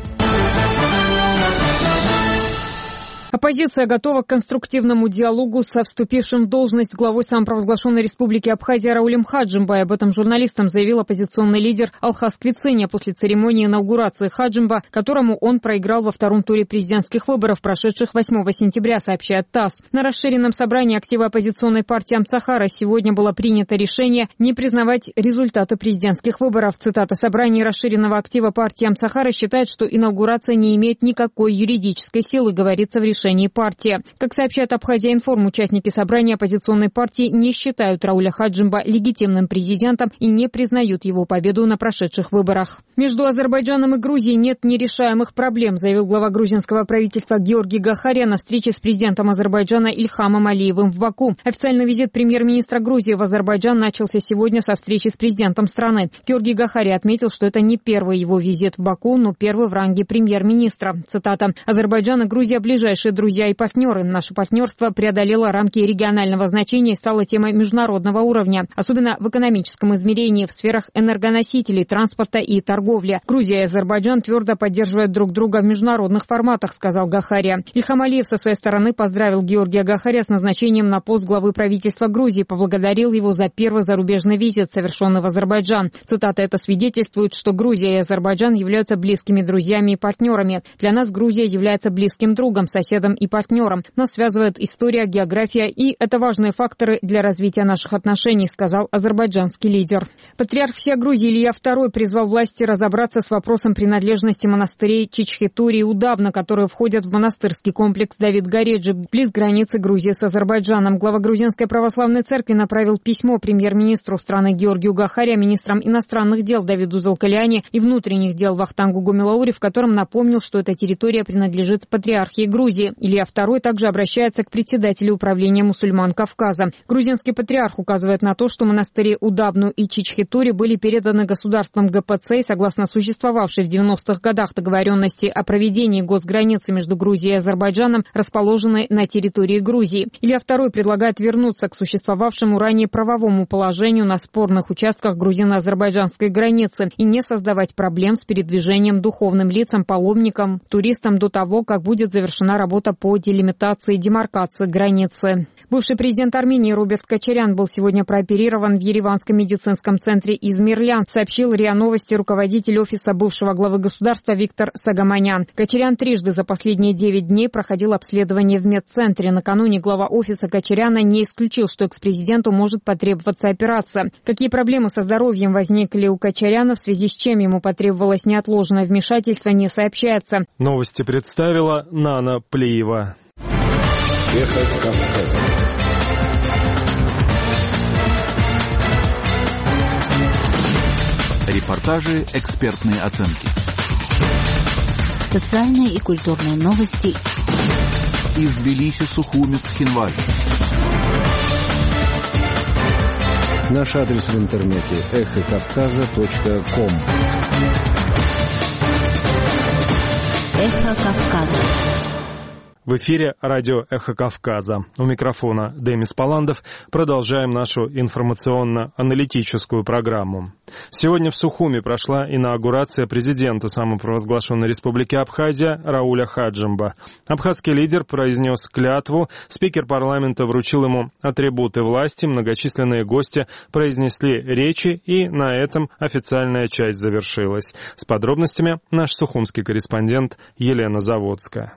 Speaker 5: Оппозиция готова к конструктивному диалогу со вступившим в должность главой самопровозглашенной республики Абхазия Раулем Хаджимбой. Об этом журналистам заявил оппозиционный лидер Алхас Квицыня после церемонии инаугурации Хаджимба, которому он проиграл во втором туре президентских выборов, прошедших 8 сентября, сообщает ТАСС. На расширенном собрании актива оппозиционной партии Амцахара сегодня было принято решение не признавать результаты президентских выборов. Цитата: «Собрание расширенного актива партии Амцахара считает, что инаугурация не имеет никакой юридической силы», говорится в решении партии. Как сообщает Абхазия-Информ, участники собрания оппозиционной партии не считают Рауля Хаджимба легитимным президентом и не признают его победу на прошедших выборах. Между Азербайджаном и Грузией нет нерешаемых проблем, заявил глава грузинского правительства Георгий Гахарян на встрече с президентом Азербайджана Ильхамом Алиевым в Баку. Официальный визит премьер-министра Грузии в Азербайджан начался сегодня со встречи с президентом страны. Георгий Гахарян отметил, что это не первый его визит в Баку, но первый в ранге премьер-министра. Цитата: «Азербайджан и Грузия — ближайшие друзья и партнеры. Наше партнерство преодолело рамки регионального значения и стало темой международного уровня, особенно в экономическом измерении, в сферах энергоносителей, транспорта и торговли. Грузия и Азербайджан твердо поддерживают друг друга в международных форматах», сказал Гахарян. Ильхам Алиев со своей стороны поздравил Георгия Гахаряна с назначением на пост главы правительства Грузии, поблагодарил его за первый зарубежный визит, совершенный в Азербайджан. Цитата: «Это свидетельствует, что Грузия и Азербайджан являются близкими друзьями и партнерами. Для нас Грузия является близким другом, соседом и партнером. Нас связывает история, география, и это важные факторы для развития наших отношений», сказал азербайджанский лидер. Патриарх всея Грузии Илья II призвал власти разобраться с вопросом принадлежности монастырей Чичхетури и Удавна, которые входят в монастырский комплекс Давид Гореджи, близ границы Грузии с Азербайджаном. Глава Грузинской православной церкви направил письмо премьер-министру страны Георгию Гахаря, министрам иностранных дел Давиду Залкаляне и внутренних дел Вахтангу Гумилаури, в котором напомнил, что эта территория принадлежит патриархии Грузии. Илья II также обращается к председателю управления мусульман Кавказа. Грузинский патриарх указывает на то, что монастыри Удавну и Чичхетури были переданы государством ГПЦ и, согласно существовавшей в 90-х годах договоренности о проведении госграницы между Грузией и Азербайджаном, расположенной на территории Грузии. Илья II предлагает вернуться к существовавшему ранее правовому положению на спорных участках грузино-азербайджанской границы и не создавать проблем с передвижением духовным лицам, паломникам, туристам до того, как будет завершена работа по делимитации и демаркации границы. Бывший президент Армении Роберт Кочарян был сегодня прооперирован в Ереванском медицинском центре Измирлян, сообщил РИА Новости руководитель офиса бывшего главы государства Виктор Сагаманян. Кочарян трижды за последние 9 дней проходил обследование в медцентре. Накануне глава офиса Кочаряна не исключил, что экс-президенту может потребоваться операция. Какие проблемы со здоровьем возникли у Кочаряна, в связи с чем ему потребовалось неотложное вмешательство, не сообщается.
Speaker 1: Новости представила Нана Плеева.
Speaker 18: Эхо Кавказа.
Speaker 19: Репортажи, экспертные оценки.
Speaker 7: Социальные и культурные новости.
Speaker 19: Из Тбилиси, Сухуми, Цхинваль.
Speaker 18: Наш адрес в интернете эхокавказа.ком.
Speaker 7: Эхо Кавказа.
Speaker 1: В эфире радио «Эхо Кавказа». У микрофона Демис Паландов. Продолжаем нашу информационно-аналитическую программу. Сегодня в Сухуми прошла инаугурация президента самопровозглашенной республики Абхазия Рауля Хаджимба. Абхазский лидер произнес клятву, спикер парламента вручил ему атрибуты власти, многочисленные гости произнесли речи, и на этом официальная часть завершилась. С подробностями наш сухумский корреспондент Елена Заводская.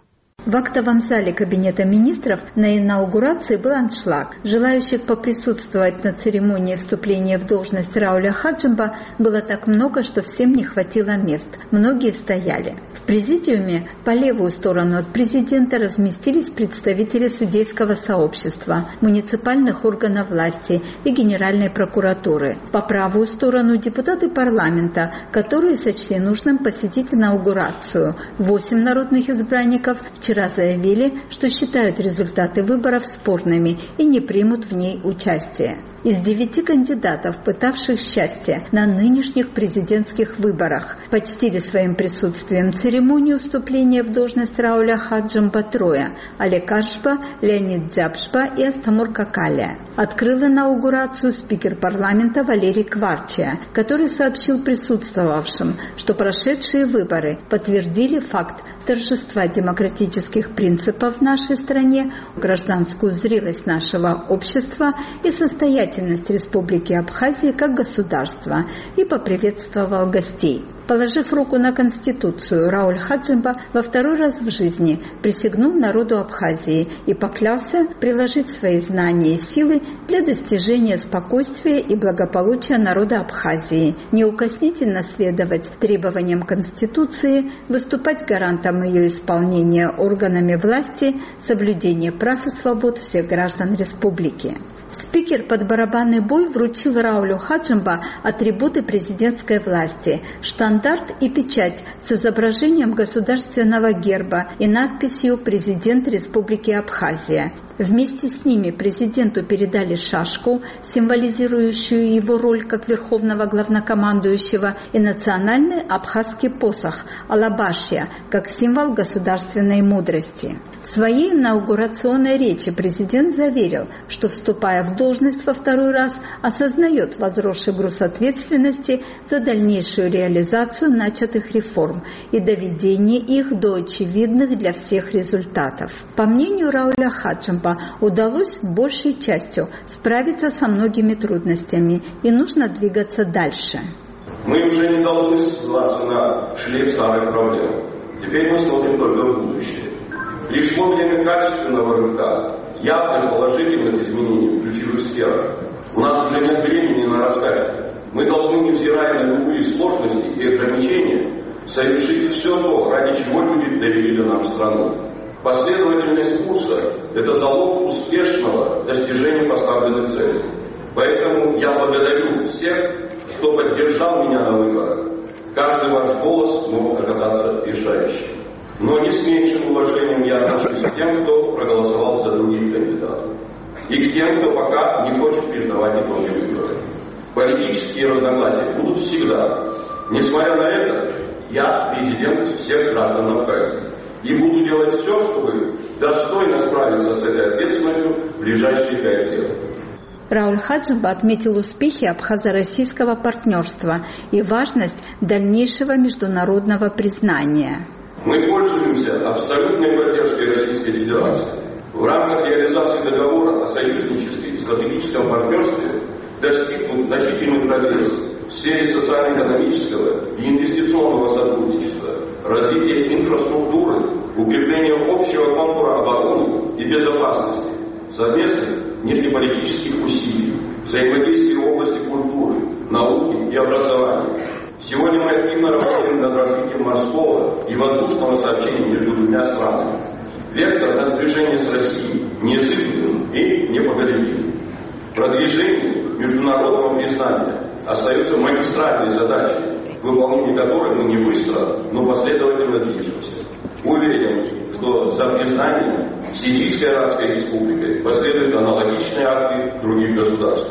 Speaker 20: В актовом зале Кабинета министров на инаугурации был аншлаг. Желающих поприсутствовать на церемонии вступления в должность Рауля Хаджимба было так много, что всем не хватило мест. Многие стояли. В президиуме по левую сторону от президента разместились представители судейского сообщества, муниципальных органов власти и Генеральной прокуратуры. По правую сторону депутаты парламента, которые сочли нужным посетить инаугурацию. 8 народных избранников вчера заявили, что считают результаты выборов спорными и не примут в ней участие. Из 9 кандидатов, пытавших счастье на нынешних президентских выборах, почтили своим присутствием церемонию вступления в должность Рауля Хаджимба трое – Олег Аршба, Леонид Дзябшба и Астамур Какалия. Открыл инаугурацию спикер парламента Валерий Кварчия, который сообщил присутствовавшим, что прошедшие выборы подтвердили факт торжества демократических принципов в нашей стране, гражданскую зрелость нашего общества и состоятельность Республики Абхазия как государства, и поприветствовал гостей. Положив руку на Конституцию, Рауль Хаджимба во второй раз в жизни присягнул народу Абхазии и поклялся приложить свои знания и силы для достижения спокойствия и благополучия народа Абхазии, неукоснительно следовать требованиям Конституции, выступать гарантом ее исполнения органами власти, соблюдения прав и свобод всех граждан республики. Спикер под барабанный бой вручил Раулю Хаджимба атрибуты президентской власти – штандарт и печать с изображением государственного герба и надписью «Президент Республики Абхазия». Вместе с ними президенту передали шашку, символизирующую его роль как верховного главнокомандующего, и национальный абхазский посох – алабашья, как символ государственной мудрости. В своей инаугурационной речи президент заверил, что, вступая в должность во второй раз, осознает возросший груз ответственности за дальнейшую реализацию начатых реформ и доведение их до очевидных для всех результатов. По мнению Рауля Хаджимба, удалось большей частью справиться со многими трудностями, и нужно двигаться дальше.
Speaker 3: Мы уже не должны ссылаться на шлейф старых проблем. Теперь мы смотрим только в будущее. Пришло время качественного рывка, явных положительных изменений в ключевых сферах. У нас уже нет времени на раскачку. Мы должны, невзирая на любые сложности и ограничения, совершить все то, ради чего люди доверили нам страну. Последовательность курса – это залог успешного достижения поставленных целей. Поэтому я благодарю всех, кто поддержал меня на выборах. Каждый ваш голос мог оказаться решающим. Но не с меньшим уважением я отношусь к тем, кто проголосовал за других кандидатов. И к тем, кто пока не хочет признавать итоги выборов. Политические разногласия будут всегда. Несмотря на это, я президент всех граждан Абхазии. И буду делать все, чтобы достойно справиться с этой ответственностью в ближайшие 5 лет.
Speaker 20: Рауль Хаджимба отметил успехи абхазо-российского партнерства и важность дальнейшего международного признания.
Speaker 3: Мы пользуемся абсолютной поддержкой Российской Федерации. В рамках реализации договора о союзничестве и стратегическом партнерстве достигнут значительный прогресс в сфере социально-экономического и инвестиционного сотрудничества, развития инфраструктуры, укрепления общего контура обороны и безопасности, совместных внешнеполитических усилий, взаимодействия в области культуры, науки и образования. Сегодня мы активно работаем над развитием морского и воздушного сообщения между двумя странами. Вектор на сближение с Россией неизбежен и непоколебим. Продвижение международного признания остается магистральной задачей, в выполнении которой мы не быстро, но последовательно движемся. Уверен, что за признанием Сирийской Арабской Республикой последуют аналогичные акты других государств.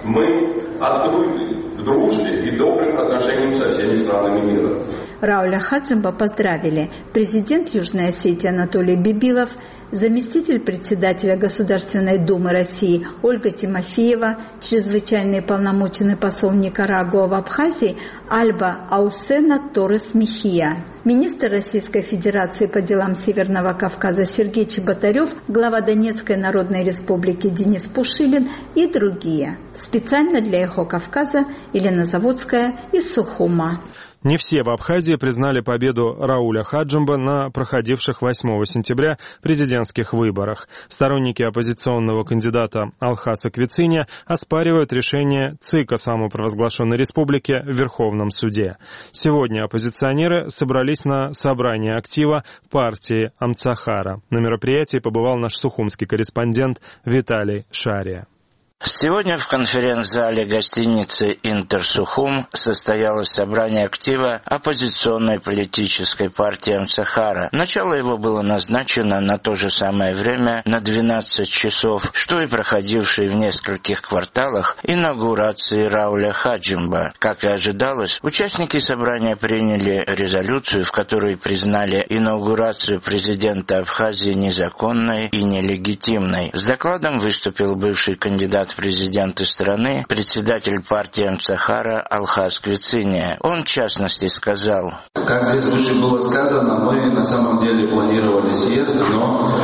Speaker 3: Мы открыты к дружбе и добрым отношениям со всеми странами мира.
Speaker 20: Рауля Хаджимба поздравили президент Южной Осетии Анатолий Бибилов, заместитель председателя Государственной Думы России Ольга Тимофеева, чрезвычайный полномоченный посол Никарагуа в Абхазии Альба Аусена Торрес Мехия, министр Российской Федерации по делам Северного Кавказа Сергей Чеботарев, глава Донецкой Народной Республики Денис Пушилин и другие. Специально для «Эхо Кавказа» Елена Заводская из Сухума.
Speaker 1: Не все в Абхазии признали победу Рауля Хаджимба на проходивших 8 сентября президентских выборах. Сторонники оппозиционного кандидата Алхаса Квициня оспаривают решение ЦИКа самопровозглашенной республики в Верховном суде. Сегодня оппозиционеры собрались на собрание актива партии Амцахара. На мероприятии побывал наш сухумский корреспондент Виталий Шария.
Speaker 21: Сегодня в конференц-зале гостиницы «Интерсухум» состоялось собрание актива оппозиционной политической партии Амцахара. Начало его было назначено на то же самое время, на 12 часов, что и проходившей в нескольких кварталах инаугурации Рауля Хаджимба. Как и ожидалось, участники собрания приняли резолюцию, в которой признали инаугурацию президента Абхазии незаконной и нелегитимной. С докладом выступил бывший кандидат в президенты страны, председатель партии Амцахара Алхас Квициня. Он, в частности, сказал:
Speaker 22: как здесь выше было сказано, мы на самом деле планировали съезд, но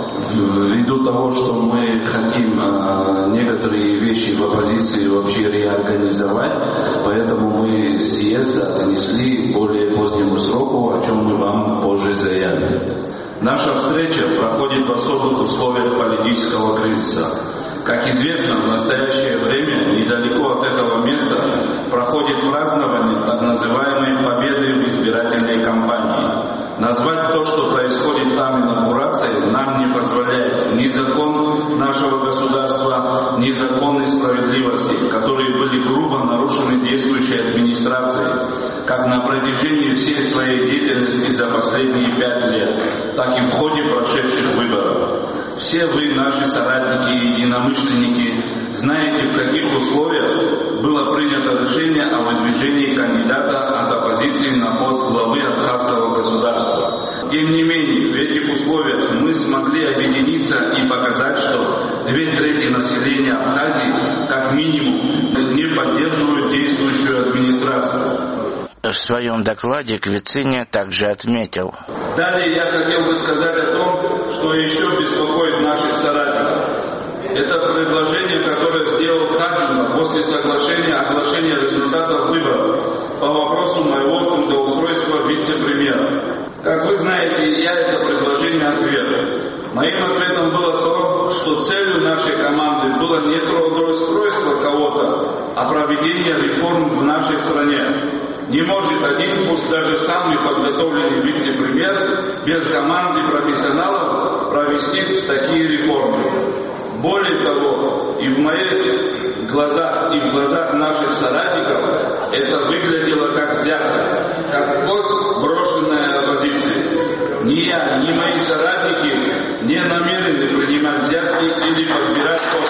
Speaker 22: ввиду того, что мы хотим некоторые вещи в оппозиции вообще реорганизовать, поэтому мы съезд отнесли более позднему сроку, о чем мы вам позже заявим. Наша встреча проходит в особых условиях политического кризиса. Как известно, в настоящее время недалеко от этого места проходит празднование так называемой победы в избирательной кампании. Назвать то, что происходит там, инаугурацией, нам не позволяет ни закон нашего государства, ни законы справедливости, которые были грубо нарушены действующей администрацией, как на протяжении всей своей деятельности за последние 5 лет, так и в ходе прошедших выборов. Все вы, наши соратники и единомышленники, знаете, в каких условиях было принято решение о выдвижении кандидата от оппозиции на пост главы Абхазского государства. Тем не менее, в этих условиях мы смогли объединиться и показать, что 2/3 населения Абхазии, как минимум, не поддерживают действующую администрацию.
Speaker 21: В своем докладе Квициня также отметил:
Speaker 3: далее я хотел бы сказать о том, что еще беспокоит наших соратников. Это предложение, которое сделал Хаджимба после оглашения результатов выборов по вопросу моего трудоустройства вице-премьера. Как вы знаете, я это предложение отверг. Моим ответом было то, что целью нашей команды было не трудоустройство кого-то, а проведение реформ в нашей стране. Не может один, пусть даже самый подготовленный вице-премьер, без команды профессионалов провести такие реформы. Более того, и в моих глазах, и в глазах наших соратников это выглядело как взятка, как пост, брошенная оппозиции. Ни я, ни мои соратники не намерены принимать взятки или подбирать пост.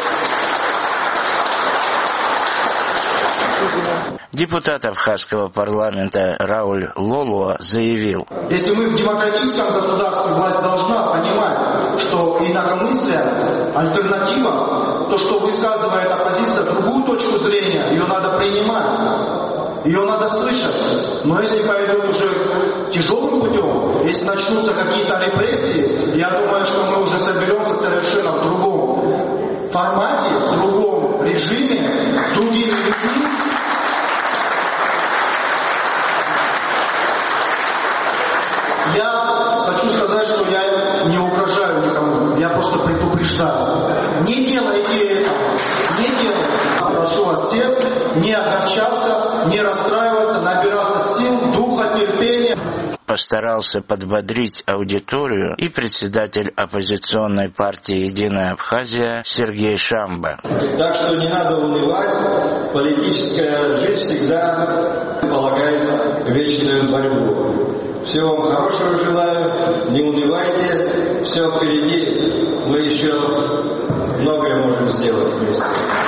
Speaker 21: Депутат Абхазского парламента Рауль Лолуа заявил:
Speaker 23: если мы в демократическом государстве, власть должна понимать, что инакомыслие, альтернатива, то, что высказывает оппозиция, другую точку зрения, ее надо принимать, ее надо слышать. Но если пойдет уже тяжелым путем, если начнутся какие-то репрессии, я думаю, что мы уже соберемся совершенно в другом формате, в другом режиме, с другими людьми. Я хочу сказать, что я не угрожаю никому, я просто предупреждаю. Не делайте это, не делайте. Прошу вас всех не огорчаться, не расстраиваться, набираться сил, духа, терпения.
Speaker 21: Постарался подбодрить аудиторию и председатель оппозиционной партии «Единая Абхазия» Сергей Шамба.
Speaker 24: Так что не надо унывать, политическая жизнь всегда полагает вечную борьбу. Всего вам хорошего желаю, не унывайте, все впереди, мы еще многое можем сделать вместе.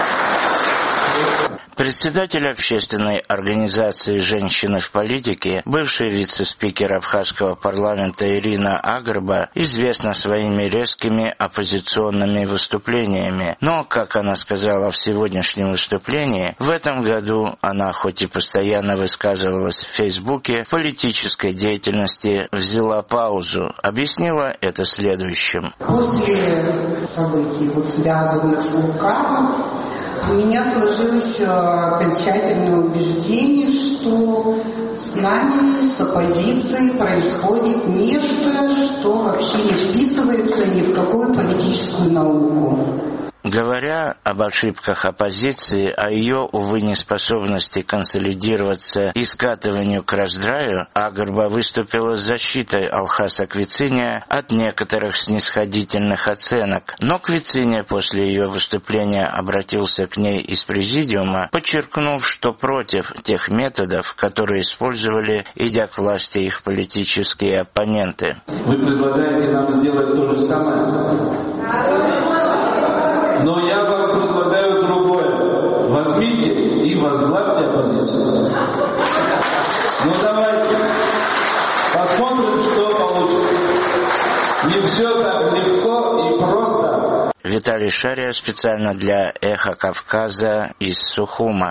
Speaker 21: Председатель общественной организации «Женщины в политике», бывший вице-спикер Абхазского парламента Ирина Агарба, известна своими резкими оппозиционными выступлениями. Но, как она сказала в сегодняшнем выступлении, в этом году она, хоть и постоянно высказывалась в Фейсбуке, в политической деятельности взяла паузу. Объяснила это следующим.
Speaker 25: После событий, связанных с Лукавом, у меня сложилось окончательное убеждение, что с нами, с оппозицией происходит нечто, что вообще не вписывается ни в какую политическую науку.
Speaker 21: Говоря об ошибках оппозиции, о ее, увы, неспособности консолидироваться и скатыванию к раздраю, Агрба выступила с защитой Алхаса Квициния от некоторых снисходительных оценок. Но Квициния после ее выступления обратился к ней из президиума, подчеркнув, что против тех методов, которые использовали, идя к власти, их политические оппоненты.
Speaker 22: Вы предлагаете нам сделать то же самое? Но я вам предлагаю другое. Возьмите и возглавьте оппозицию. Ну давайте посмотрим, что получится. Не все так легко и просто.
Speaker 21: Виталий Шария специально для «Эхо Кавказа» из Сухума.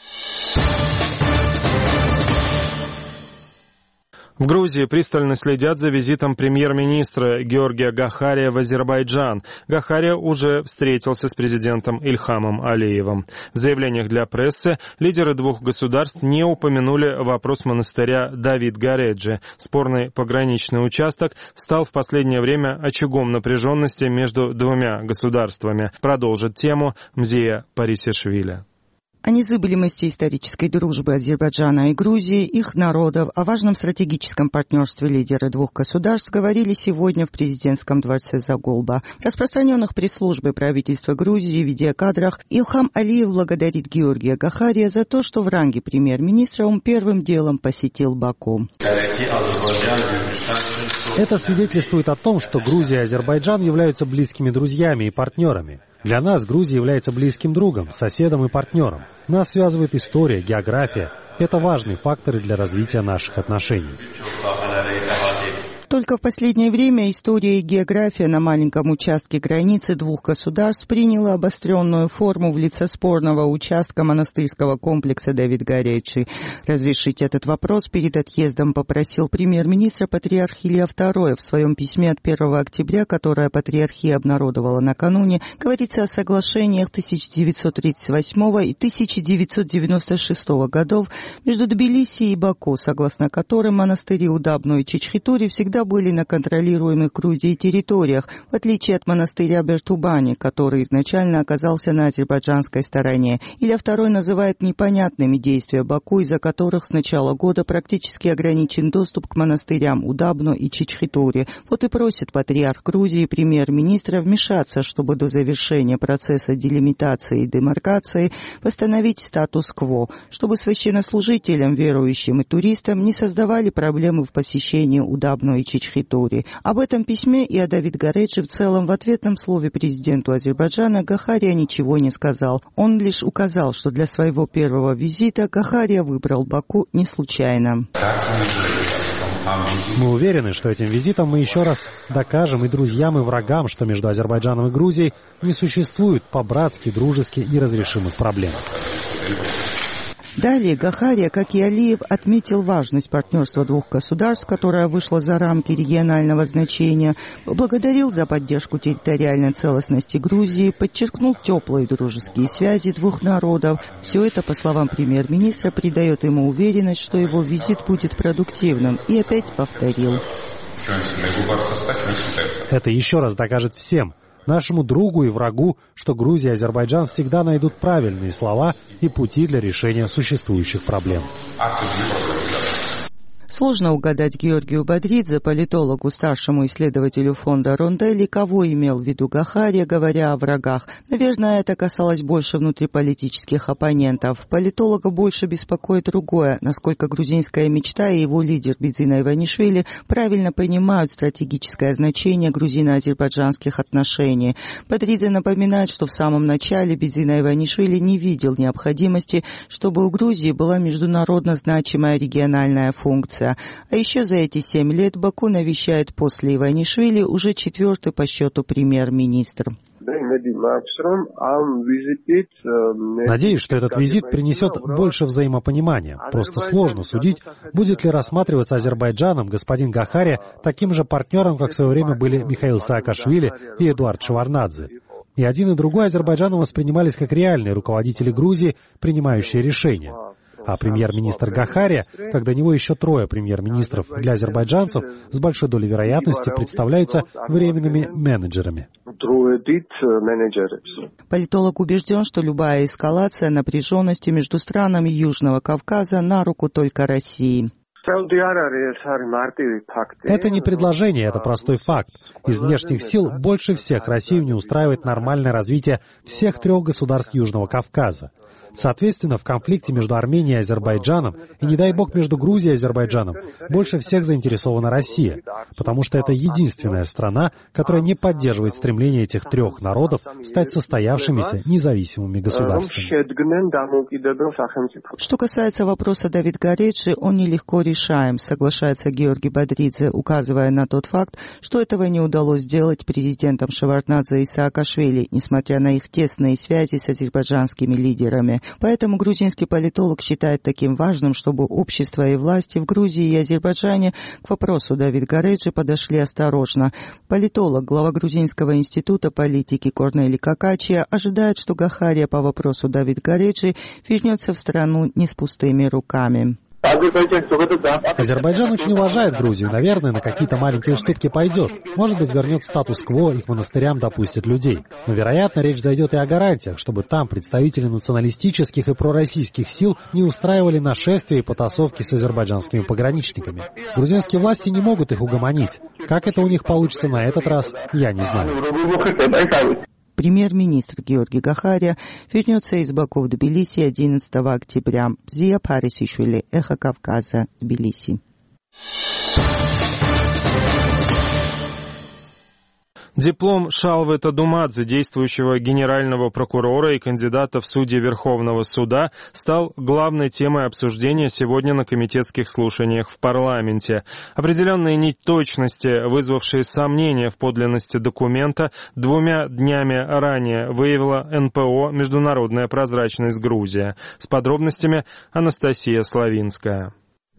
Speaker 1: В Грузии пристально следят за визитом премьер-министра Георгия Гахария в Азербайджан. Гахария уже встретился с президентом Ильхамом Алиевым. В заявлениях для прессы лидеры двух государств не упомянули вопрос монастыря Давид-Гареджи. Спорный пограничный участок стал в последнее время очагом напряженности между двумя государствами. Продолжит тему Мзия Парисишвили.
Speaker 2: О незыблемости исторической дружбы Азербайджана и Грузии, их народов, о важном стратегическом партнерстве лидеры двух государств говорили сегодня в президентском дворце Заголба. В распространенных пресс-службой правительства Грузии видеокадрах Ильхам Алиев благодарит Георгия Гахария за то, что в ранге премьер-министра он первым делом посетил Баку.
Speaker 4: Это свидетельствует о том, что Грузия и Азербайджан являются близкими друзьями и партнерами. Для нас Грузия является близким другом, соседом и партнером. Нас связывает история, география. Это важные факторы для развития наших отношений.
Speaker 2: Только в последнее время история и география на маленьком участке границы двух государств приняла обостренную форму в лице спорного участка монастырского комплекса Давид-Гареджи. Разрешить этот вопрос перед отъездом попросил премьер-министр патриарх Илья II. В своем письме от 1 октября, которое патриархия обнародовала накануне, говорится о соглашениях 1938 и 1996 годов между Тбилиси и Баку, согласно которым монастыри Удабно и Чичхитури всегда были на контролируемых Грузией территориях, в отличие от монастыря Бертубани, который изначально оказался на азербайджанской стороне. Илья II называет непонятными действия Баку, из-за которых с начала года практически ограничен доступ к монастырям Удабно и Чичхитури. Вот и просит патриарх Грузии премьер-министра вмешаться, чтобы до завершения процесса делимитации и демаркации восстановить статус-кво, чтобы священнослужителям, верующим и туристам не создавали проблемы в посещении Удабно и Чичхитури. Об этом письме и о Давид-Гареджи в целом в ответном слове президенту Азербайджана Гахария ничего не сказал. Он лишь указал, что для своего первого визита Гахария выбрал Баку не случайно.
Speaker 4: Мы уверены, что этим визитом мы еще раз докажем и друзьям, и врагам, что между Азербайджаном и Грузией не существует по-братски, дружески неразрешимых проблем.
Speaker 2: Далее Гахария, как и Алиев, отметил важность партнерства двух государств, которое вышло за рамки регионального значения, поблагодарил за поддержку территориальной целостности Грузии, подчеркнул теплые дружеские связи двух народов. Все это, по словам премьер-министра, придает ему уверенность, что его визит будет продуктивным, и опять повторил.
Speaker 4: Это еще раз докажет всем, нашему другу и врагу, что Грузия и Азербайджан всегда найдут правильные слова и пути для решения существующих проблем.
Speaker 2: Сложно угадать Георгию Бодридзе, политологу, старшему исследователю фонда Ронделли, кого имел в виду Гахария, говоря о врагах. Наверное, это касалось больше внутриполитических оппонентов. Политолога больше беспокоит другое, насколько грузинская мечта и его лидер Бидзина Иванишвили правильно понимают стратегическое значение грузино-азербайджанских отношений. Бодридзе напоминает, что в самом начале Бидзина Иванишвили не видел необходимости, чтобы у Грузии была международно значимая региональная функция. А еще за эти 7 лет Баку навещает после Иванишвили уже 4-й по счету премьер-министр.
Speaker 4: Надеюсь, что этот визит принесет больше взаимопонимания. Просто сложно судить, будет ли рассматриваться Азербайджаном господин Гахария таким же партнером, как в свое время были Михаил Саакашвили и Эдуард Шеварднадзе. И один, и другой Азербайджаном воспринимались как реальные руководители Грузии, принимающие решения. А премьер-министр Гахария, как до него еще 3 премьер-министров, для азербайджанцев с большой долей вероятности представляются временными менеджерами.
Speaker 2: Политолог убежден, что любая эскалация напряженности между странами Южного Кавказа на руку только России.
Speaker 4: Это не предложение, это простой факт. Из внешних сил больше всех Россию не устраивает нормальное развитие всех 3 государств Южного Кавказа. Соответственно, в конфликте между Арменией и Азербайджаном, и, не дай бог, между Грузией и Азербайджаном, больше всех заинтересована Россия, потому что это единственная страна, которая не поддерживает стремление этих 3 народов стать состоявшимися независимыми государствами.
Speaker 2: Что касается вопроса Давидгареджи, он нелегко решаем, соглашается Георгий Бодридзе, указывая на тот факт, что этого не удалось сделать президентам Шеварднадзе и Саакашвили, несмотря на их тесные связи с азербайджанскими лидерами. Поэтому грузинский политолог считает таким важным, чтобы общество и власти в Грузии и Азербайджане к вопросу Давидгареджи подошли осторожно. Политолог, глава Грузинского института политики Корнели Какачия ожидает, что Гахария по вопросу Давидгареджи вернется в страну не с пустыми руками.
Speaker 4: Азербайджан очень уважает Грузию, наверное, на какие-то маленькие уступки пойдет. Может быть, вернет статус-кво, их монастырям допустит людей. Но, вероятно, речь зайдет и о гарантиях, чтобы там представители националистических и пророссийских сил не устраивали нашествия и потасовки с азербайджанскими пограничниками. Грузинские власти не могут их угомонить. Как это у них получится на этот раз, я не знаю.
Speaker 2: Премьер-министр Георгий Гахария вернется из Баку в Тбилиси 11 октября. Зия Парисишвили, Эхо Кавказа, Тбилиси.
Speaker 1: Диплом Шалвы Тадумадзе, действующего генерального прокурора и кандидата в судьи Верховного суда, стал главной темой обсуждения сегодня на комитетских слушаниях в парламенте. Определенные неточности, вызвавшие сомнения в подлинности документа, 2 днями ранее выявила НПО «Международная прозрачность Грузия». С подробностями Анастасия Славинская.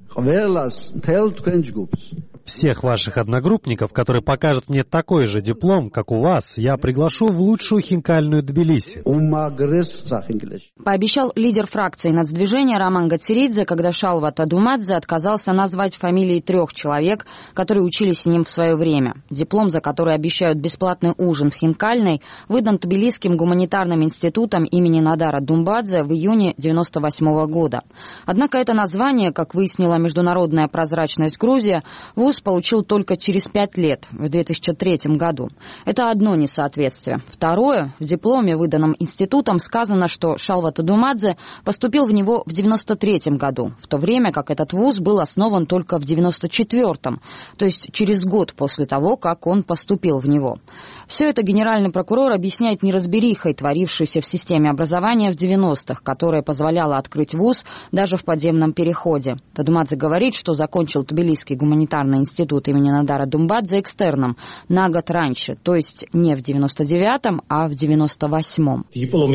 Speaker 4: Всех ваших одногруппников, которые покажут мне такой же диплом, как у вас, я приглашу в лучшую хинкальную Тбилиси.
Speaker 6: Пообещал лидер фракции нацдвижения Роман Гациридзе, когда Шалва Тадумадзе отказался назвать фамилии 3 человек, которые учились с ним в свое время. Диплом, за который обещают бесплатный ужин в хинкальной, выдан Тбилисским гуманитарным институтом имени Надара Думбадзе в июне 1998 года. Однако это название, как выяснила Международная прозрачность Грузия, ВУЗ получил только через 5 лет, в 2003 году. Это одно несоответствие. Второе, в дипломе, выданном институтом, сказано, что Шалва Тадумадзе поступил в него в 1993 году, в то время как этот ВУЗ был основан только в 1994, то есть через год после того, как он поступил в него. Все это генеральный прокурор объясняет неразберихой, творившейся в системе образования в 90-х, которая позволяла открыть ВУЗ даже в подземном переходе. Тадумадзе говорит, что закончил Тбилисский гуманитарный институт имени Надара Думбадзе экстерном на год раньше, то есть не в 99-м, а в 98-м.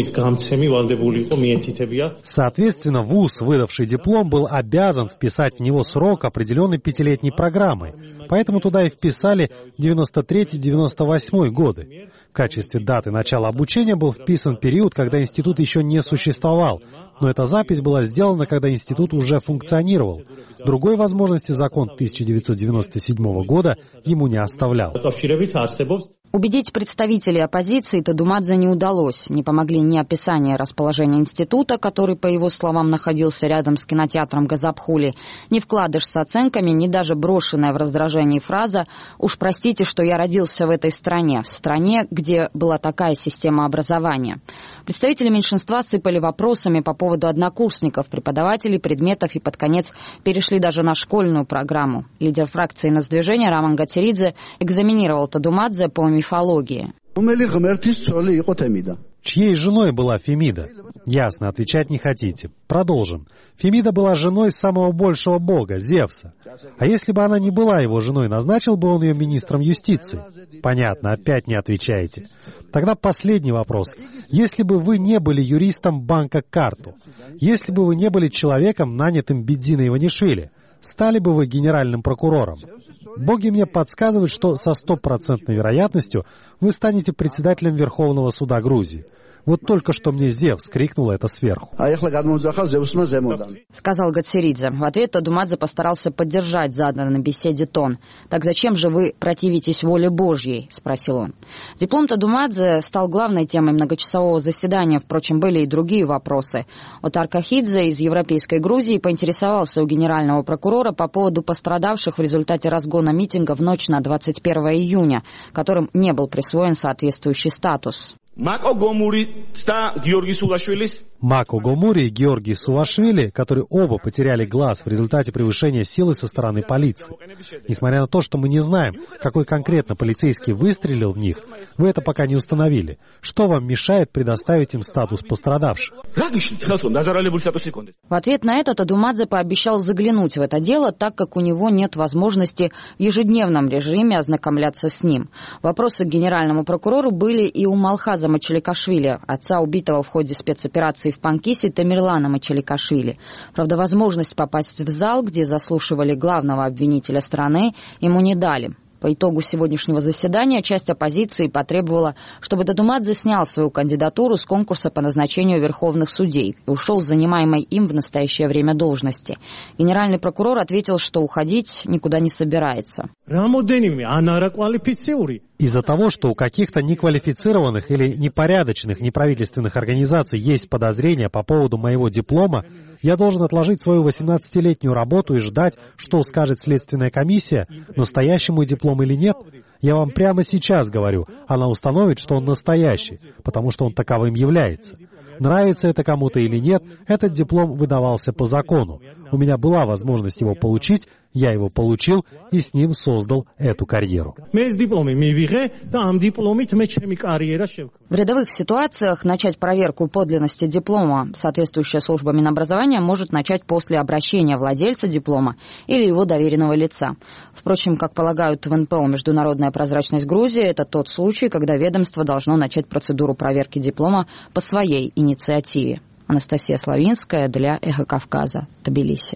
Speaker 4: Соответственно, ВУЗ, выдавший диплом, был обязан вписать в него срок, определенный 5-летней программой. Поэтому туда и вписали 93-98 годы. В качестве даты начала обучения был вписан период, когда институт еще не существовал. Но эта запись была сделана, когда институт уже функционировал. Другой возможности закон 1997 года ему не оставлял.
Speaker 6: Убедить представителей оппозиции Тадумадзе не удалось. Не помогли ни описание расположения института, который, по его словам, находился рядом с кинотеатром Газапхули, ни вкладыш с оценками, ни даже брошенная в раздражении фраза «Уж простите, что я родился в этой стране», в стране, где была такая система образования. Представители меньшинства сыпали вопросами по поводу однокурсников, преподавателей, предметов и под конец перешли даже на школьную программу. Лидер фракции нацдвижения Роман Гациридзе экзаменировал Тадумадзе по мифологии.
Speaker 4: Чьей женой была Фемида? Ясно, отвечать не хотите. Продолжим. Фемида была женой самого большего бога, Зевса. А если бы она не была его женой, назначил бы он ее министром юстиции? Понятно, опять не отвечаете. Тогда последний вопрос. Если бы вы не были юристом банка Карту, если бы вы не были человеком, нанятым Бедзиной Иванишвили, стали бы вы генеральным прокурором? Боги мне подсказывают, что со 100% вероятностью вы станете председателем Верховного суда Грузии. Вот только что мне Зевс крикнул это сверху.
Speaker 6: Сказал Гатсиридзе. В ответ Тадумадзе постарался поддержать заданный на беседе тон. «Так зачем же вы противитесь воле Божьей?» – спросил он. Диплом Тадумадзе стал главной темой многочасового заседания. Впрочем, были и другие вопросы. Отар Кахидзе из Европейской Грузии поинтересовался у генерального прокурора по поводу пострадавших в результате разгона митинга в ночь на 21 июня, которым не был присвоен соответствующий статус.
Speaker 4: Мако Гомури и Георгий Сувашвили, которые оба потеряли глаз в результате превышения силы со стороны полиции. Несмотря на то, что мы не знаем, какой конкретно полицейский выстрелил в них, вы это пока не установили. Что вам мешает предоставить им статус пострадавших?
Speaker 6: В ответ на это Тадумадзе пообещал заглянуть в это дело, так как у него нет возможности в ежедневном режиме ознакомляться с ним. Вопросы к генеральному прокурору были и у Малхаза Мачаликашвили, отца убитого в ходе спецоперации в Панкисе Тамерлана Мачаликашвили. Правда, возможность попасть в зал, где заслушивали главного обвинителя страны, ему не дали. По итогу сегодняшнего заседания часть оппозиции потребовала, чтобы Тадумадзе снял свою кандидатуру с конкурса по назначению верховных судей и ушел с занимаемой им в настоящее время должности. Генеральный прокурор ответил, что уходить никуда не собирается.
Speaker 4: Из-за того, что у каких-то неквалифицированных или непорядочных неправительственных организаций есть подозрения по поводу моего диплома, я должен отложить свою 18-летнюю работу и ждать, что скажет следственная комиссия, настоящий мой диплом или нет. Я вам прямо сейчас говорю, она установит, что он настоящий, потому что он таковым является. Нравится это кому-то или нет, этот диплом выдавался по закону. У меня была возможность его получить, я его получил и с ним создал эту карьеру.
Speaker 6: В рядовых ситуациях начать проверку подлинности диплома соответствующая служба Минобразования может начать после обращения владельца диплома или его доверенного лица. Впрочем, как полагают в НПО «Международная прозрачность Грузии», это тот случай, когда ведомство должно начать процедуру проверки диплома по своей инициативе. Анастасия Славинская для «Эхо Кавказа», Тбилиси.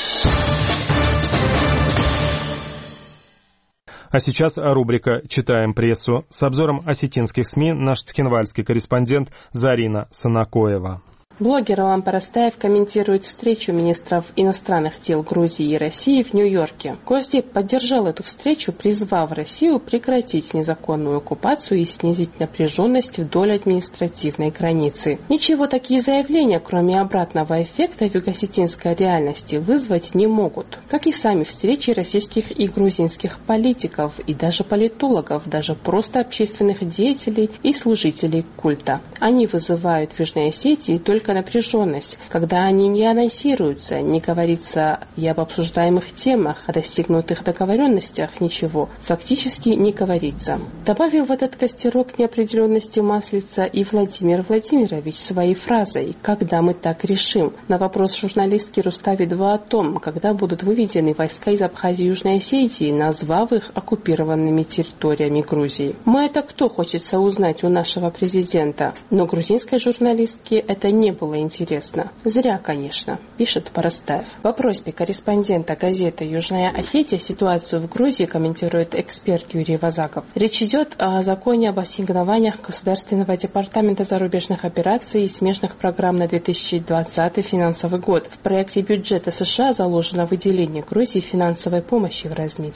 Speaker 1: А сейчас рубрика «Читаем прессу». С обзором осетинских СМИ наш цхинвальский корреспондент Зарина Санакоева.
Speaker 8: Блогер Алан Парастаев комментирует встречу министров иностранных дел Грузии и России в Нью-Йорке. Госдеп поддержал эту встречу, призвав Россию прекратить незаконную оккупацию и снизить напряженность вдоль административной границы. Ничего такие заявления, кроме обратного эффекта в юго-осетинской реальности, вызвать не могут. Как и сами встречи российских и грузинских политиков, и даже политологов, даже просто общественных деятелей и служителей культа. Они вызывают в Южной Осетии только напряженность, когда они не анонсируются, не говорится и об обсуждаемых темах, о достигнутых договоренностях, ничего, фактически не говорится. Добавил в этот костерок неопределенности маслица и Владимир Владимирович своей фразой «Когда мы так решим?» на вопрос журналистки Рустави-2 о том, когда будут выведены войска из Абхазии и Южной Осетии, назвав их оккупированными территориями Грузии. Мы это кто, хочется узнать у нашего президента, но грузинской журналистке это не было интересно. Зря, конечно, пишет Парастаев. По просьбе корреспондента газеты «Южная Осетия» ситуацию в Грузии комментирует эксперт Юрий Вазаков. Речь идет о законе об ассигнованиях Государственного департамента зарубежных операций и смежных программ на 2020 финансовый год. В проекте бюджета США заложено выделение Грузии финансовой помощи в размере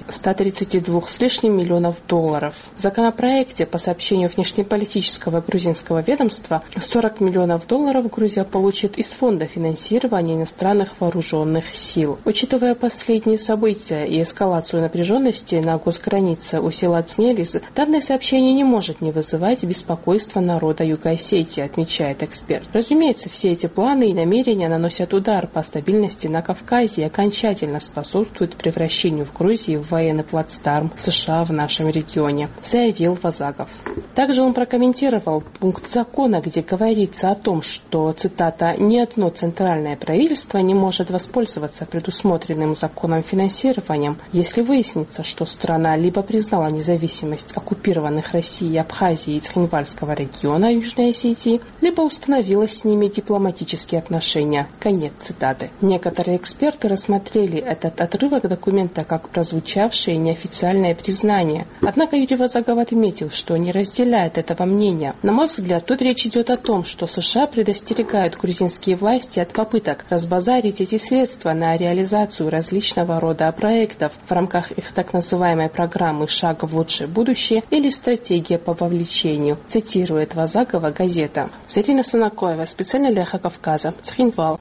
Speaker 8: 132 с лишним миллионов долларов. В законопроекте, по сообщению внешнеполитического грузинского ведомства, 40 миллионов долларов Грузия получит из фонда финансирования иностранных вооруженных сил. Учитывая последние события и эскалацию напряженности на госгранице у села Цнелис, данное сообщение не может не вызывать беспокойства народа Юго-Осетии, отмечает эксперт. Разумеется, все эти планы и намерения наносят удар по стабильности на Кавказе и окончательно способствуют превращению в Грузии в военный плацдарм США в нашем регионе, заявил Вазаков. Также он прокомментировал пункт закона, где говорится о том, что цитата, «ни одно центральное правительство не может воспользоваться предусмотренным законом финансированием, если выяснится, что страна либо признала независимость оккупированных Россией Абхазии и Цхинвальского региона Южной Осетии, либо установила с ними дипломатические отношения». Конец цитаты. Некоторые эксперты рассмотрели этот отрывок документа как прозвучавшее неофициальное признание. Однако Юрий Вазагов отметил, что не разделяет этого мнения. На мой взгляд, тут речь идет о том, что США предостерегают грузинские власти от попыток разбазарить эти средства на реализацию различного рода проектов в рамках их так называемой программы «Шаг в лучшее будущее» или «Стратегия по вовлечению», цитирует Вазагова газета. Зарина Санакоева, специально для «Эхо Кавказа», Цхинвал.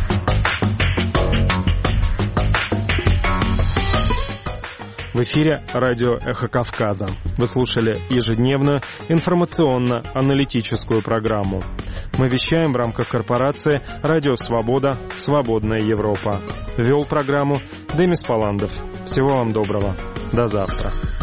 Speaker 1: В эфире радио «Эхо Кавказа». Вы слушали ежедневную информационно-аналитическую программу. Мы вещаем в рамках корпорации «Радио Свобода. Свободная Европа». Вел программу Демис Паландов. Всего вам доброго. До завтра.